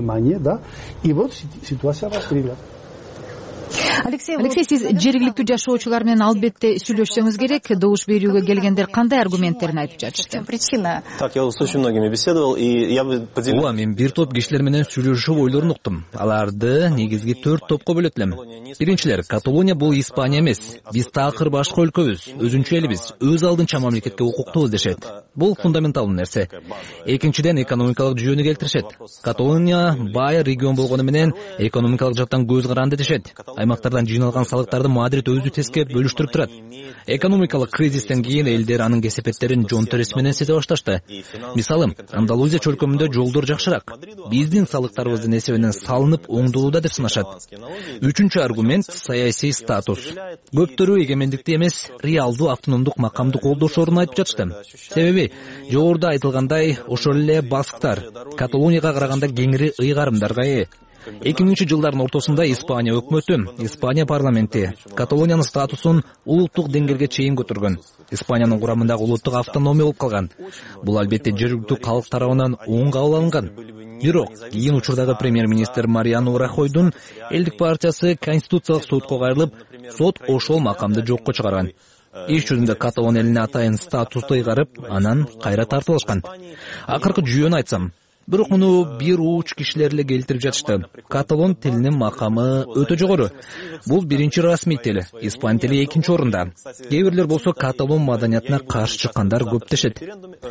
Алексей, Алексей, сиз жергиликтүү жашоочулар менен албетте сүйлөшсөңүз керек. Добуш берүүгө келгендер кандай аргументтерин айтып жатышты? Причина. Так, я с очень многими беседовал, и я бы поделил. Ооба, мен бир топ кишилер менен сүйлөшүп ойлорун уктум. Аларды негизги төрт топко бөлөт элем. Биринчилер, Каталония бул Испания эмес. Биз такыр башка өлкөбүз, өзүнчө элибиз, өз алдынча мамлекетке укуктуубуз дешет. Бул фундаменталдуу нерсе. Экинчиден, экономикалык жүйөнү келтиришет. Каталония бай регион болгону менен экономикалык жактан көз каранды дешет. Аймактардан жыйналган салыктарды Мадрид өзү тескеп бөлүштүрүп турат. Экономикалык кризистен кийин элдер анын кесепеттерин жон терес менен сете башташты. Мисалы, Андалузия чөлкөмүндө жолдор жакшыраак. Биздин салыктарыбыздын эсебинен салынып оңдоодо деп сынашат. Үчүнчү аргумент — саясий статус. Көптөрү эгемендикти эмес, реалдуу автономдук макамды колдошорун айтып жатышты. Себеби жогоруда айтылгандай, ошол эле басктар Каталонияга караганда кеңири ыйгарымдарга ээ. эки миңинчи жылдардын ортосунда Испания өкмөтү, Испания парламенти Каталониянын статусун улуттук деңгээлге чейин көтөргөн. Испаниянын курамындагы улуттук автономия болуп калган. Бул албетте жергиликтүү калк тарабынан оң кабыл алынган. Бирок кийин учурдагы премьер-министр Мариано Рахойдун элдик партиясы Конституциялык сотко кайрылып, сот ошол макамды жокко чыгарган. Иш жүзүндө Каталон элине атайын статусту ыйгарып, анан кайра тартылышкан. Акыркы жүйөнү айтсам, бирок муну бир уч кишилер эле келтирип жатышты. Каталон тилинин макамы өтө жогору. Бул биринчи расмий тил, испан тили экинчи орунда. Кээ бирлер болсо Каталон маданиятына каршы чыккандар көп дешет.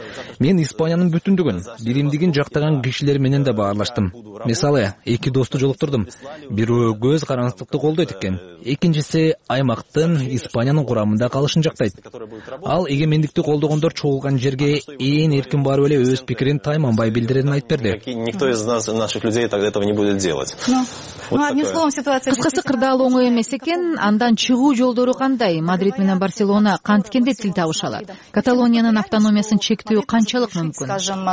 Мен Испаниянын бүтүндүгүн, биримдигин жактаган кишилер менен да баарлаштым. Мисалы, эки досту жолуктурдум. Бирөө көз карандыкты колдойт экен, экинчиси аймактын Испаниянын курамында калышын жактайт. Ал эгемендикти колдогондор чогулган жерге ээн эркин барып эле өз пикирин тайманбай билдирерин айтып берди. Никто из нас, наших людей, этого не будет делать. Кыскасы, кырдаал оңой эмес экен. Андан чыгуу жолдору кандай? Мадрид менен Барселона канткенде тил табыша алат? Каталониянын автономиясын чектөө канчалык мүмкүн?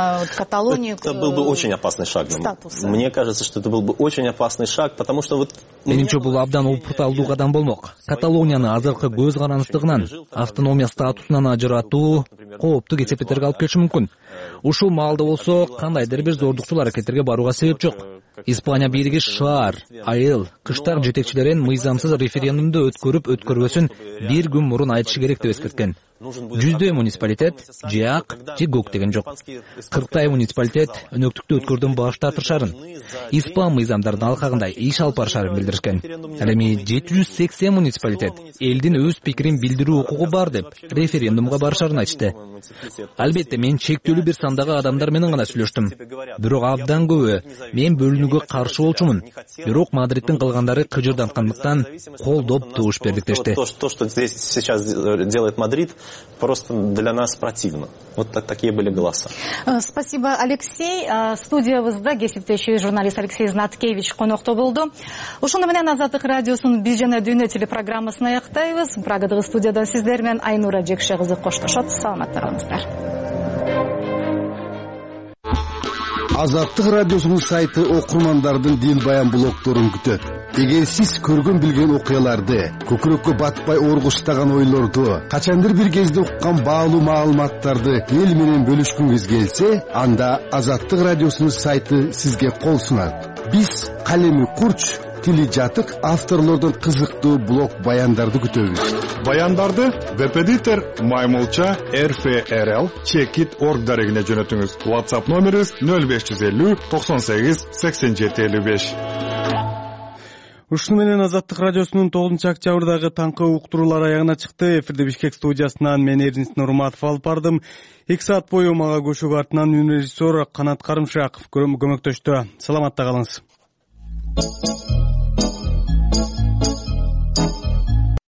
Это был бы очень опасный шаг. Мне кажется, что это был бы очень опасный шаг, потому что вот... Менимче бул абдан опурталдуу кадам болмок. Каталонияны азыркы көз карандысынан, автономия статусунан ажыратуу кооптуу кесепеттерге алып келиши мүмкүн. ушул маалда болсо кандайдыр бир зордукчул аракеттерге барууга себеп жок. Испания бийлиги шаар, айыл, кыштак жетекчилерин мыйзамсыз референдумду өткөрүп өткөрбөсүн бир күн мурун айтышы керек деп эскерткен. Жүздөй муниципалитет же ак же көк деген жок. кырктай муниципалитет өнөктүктү өткөрүүдөн баш тартышарын, испан мыйзамдарынын алкагында иш алып барышарын билдиришкен. Ал эми жети жүз сексен муниципалитет элдин өз пикирин билдирүү укугу бар деп референдумга барышарын айтышты. Албетте мен чектөлүү бир сандагы адамдар менен гана сүйлөштүм. Бирок абдан көбү мен бөлүнүүгө каршы болчумун. Бирок Мадридтин кылгандары кыжырданткандыктан колдоп добуш бердик дешти. То, что здесь сейчас делает Мадрид, просто для нас противно. Вот так, такие были голоса. Спасибо, Алексей. Студиябызда кесиптеши журналист Алексей Знаткевич конокто болду. Ошондо менен Азаттык радиосунун Биз жана дүйнө телепрограммасын аяктайбыз. Прагадагы студияда сиздер менен Айнура Жекше кызы коштошот. Саламатта калыңыздар. Азаттык радиосунун сайты окурмандардын дил баян блогдорун күтөт. Эгер сиз көргөн билген окуяларды, көкүрөккө батпай оргуштаган ойлорду, качандыр бир кезде уккан баалуу маалыматтарды эл менен бөлүшкүңүз келсе, анда Азаттык радиосунун сайты сизге кол сунат. Биз калеми курч, тили жатык авторлордун кызыктуу блог баяндарды күтөбүз. Баяндарды веб-эдитор Маймулча эр эф эр эл чекит точка орг дарегине жөнөтүңүз. WhatsApp номерибиз нөл беш жүз элүү токсон сегиз сексен жети элүү беш. Ушуну менен Азаттык радиосунун тогузунчу октябрдагы таңкы уктуруулар аягына чыкты. Эфирде Бишкек студиясынан мен Эрнис Нурматов алып бардым. эки саат бою мага көчөгө артынан режиссер Канат Карымшаков көмөктөштү. Саламатта калыңыз.